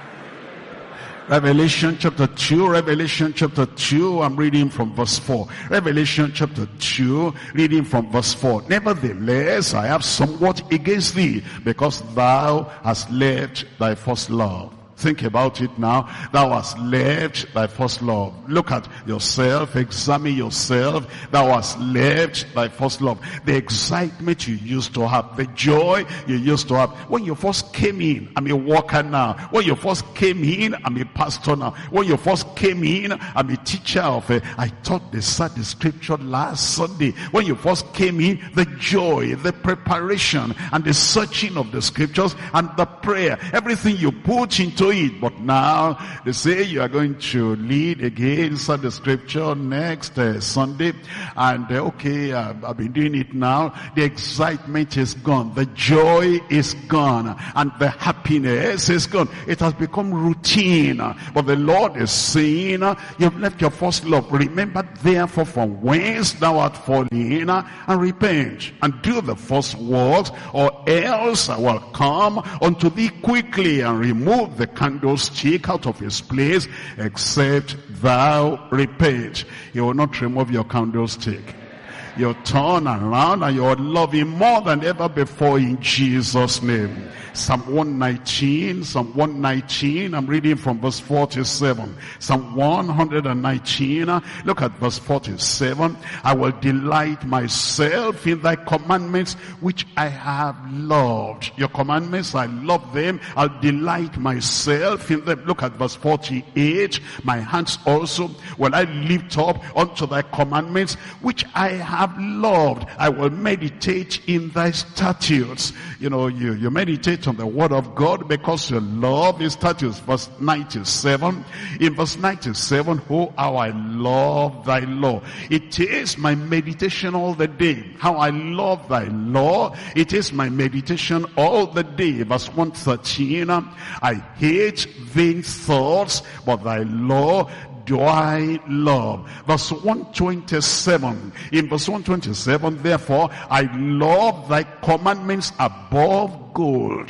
Revelation chapter two, Revelation chapter two, I'm reading from verse four. Revelation chapter two, reading from verse four. Nevertheless, I have somewhat against thee, because thou hast left thy first love. Think about it now. Thou hast left thy first love. Look at yourself. Examine yourself. Thou hast left thy first love. The excitement you used to have. The joy you used to have. When you first came in, I'm a worker now. When you first came in, I'm a pastor now. When you first came in, I'm a teacher of a, I taught the Sunday scripture last Sunday. When you first came in, the joy, the preparation, and the searching of the scriptures, and the prayer. Everything you put into it. But now they say you are going to lead again Sunday scripture next uh, Sunday, and uh, okay, uh, I've been doing it now. The excitement is gone, the joy is gone, and the happiness is gone. It has become routine. But the Lord is saying, uh, you've left your first love. Remember therefore from whence thou art fallen, uh, and repent and do the first works, or else I will come unto thee quickly and remove the candlestick out of his place, except thou repent. He will not remove your candlestick. You'll turn around and you'll love him more than ever before in Jesus' name. Psalm one nineteen, Psalm one nineteen, I'm reading from verse forty-seven. Psalm one nineteen, look at verse forty-seven. I will delight myself in thy commandments, which I have loved. Your commandments, I love them. I'll delight myself in them. Look at verse forty-eight. My hands also will I lift up unto thy commandments, which I have loved. I will meditate in thy statutes. You know, you, you meditate on the word of God because you love his statutes. Verse ninety-seven. In verse ninety-seven, oh, how I love thy law. It is my meditation all the day. How I love thy law. It is my meditation all the day. Verse one thirteen. I hate vain thoughts, but thy law do I love. Verse one twenty-seven. In verse one twenty-seven, therefore I love thy commandments above gold,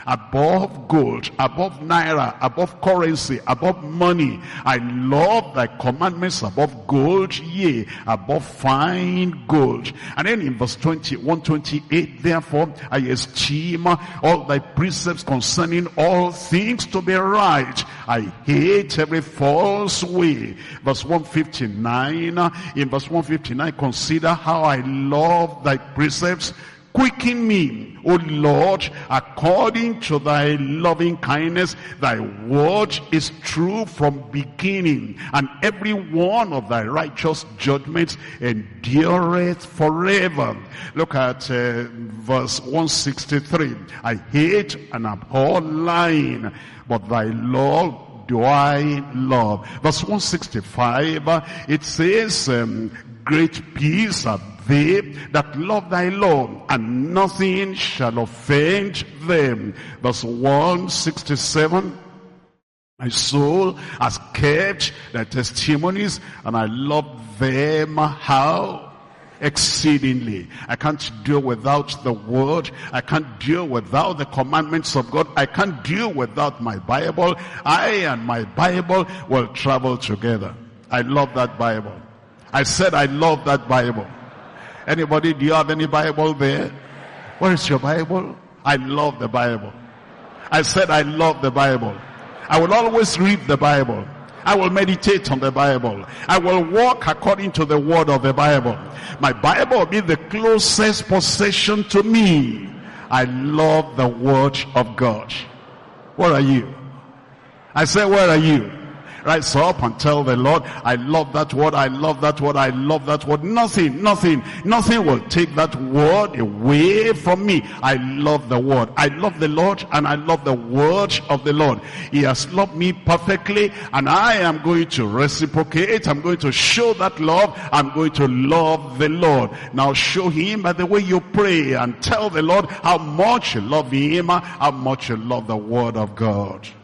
above gold, above naira, above currency, above money. I love thy commandments above gold, yea, above fine gold. And then in verse twenty, one twenty-eight, therefore I esteem all thy precepts concerning all things to be right. I hate every false way. Verse one fifty-nine, in verse one fifty-nine, consider how I love thy precepts. Quicken me, O Lord, according to thy loving kindness. Thy word is true from beginning, and every one of thy righteous judgments endureth forever. Look at uh, verse one sixty-three. I hate and abhor lying, but thy law do I love. Verse one sixty-five, it says, um, great peace are they that love thy law, and nothing shall offend them. Verse one sixty-seven, my soul has kept thy testimonies, and I love them. How? Exceedingly. I can't do without the word. I can't do without the commandments of God. I can't do without my Bible. I and my Bible will travel together. I love that Bible. I said I love that Bible. Anybody, do you have any Bible there? Where is your Bible? I love the Bible. I said I love the Bible. I will always read the Bible. I will meditate on the Bible. I will walk according to the word of the Bible. My Bible will be the closest possession to me. I love the word of God. Where are you? I said, where are you? Rise up and tell the Lord, I love that word, I love that word, I love that word. Nothing, nothing, nothing will take that word away from me. I love the word. I love the Lord and I love the word of the Lord. He has loved me perfectly and I am going to reciprocate. I'm going to show that love. I'm going to love the Lord. Now show him by the way you pray and tell the Lord how much you love him, how much you love the word of God.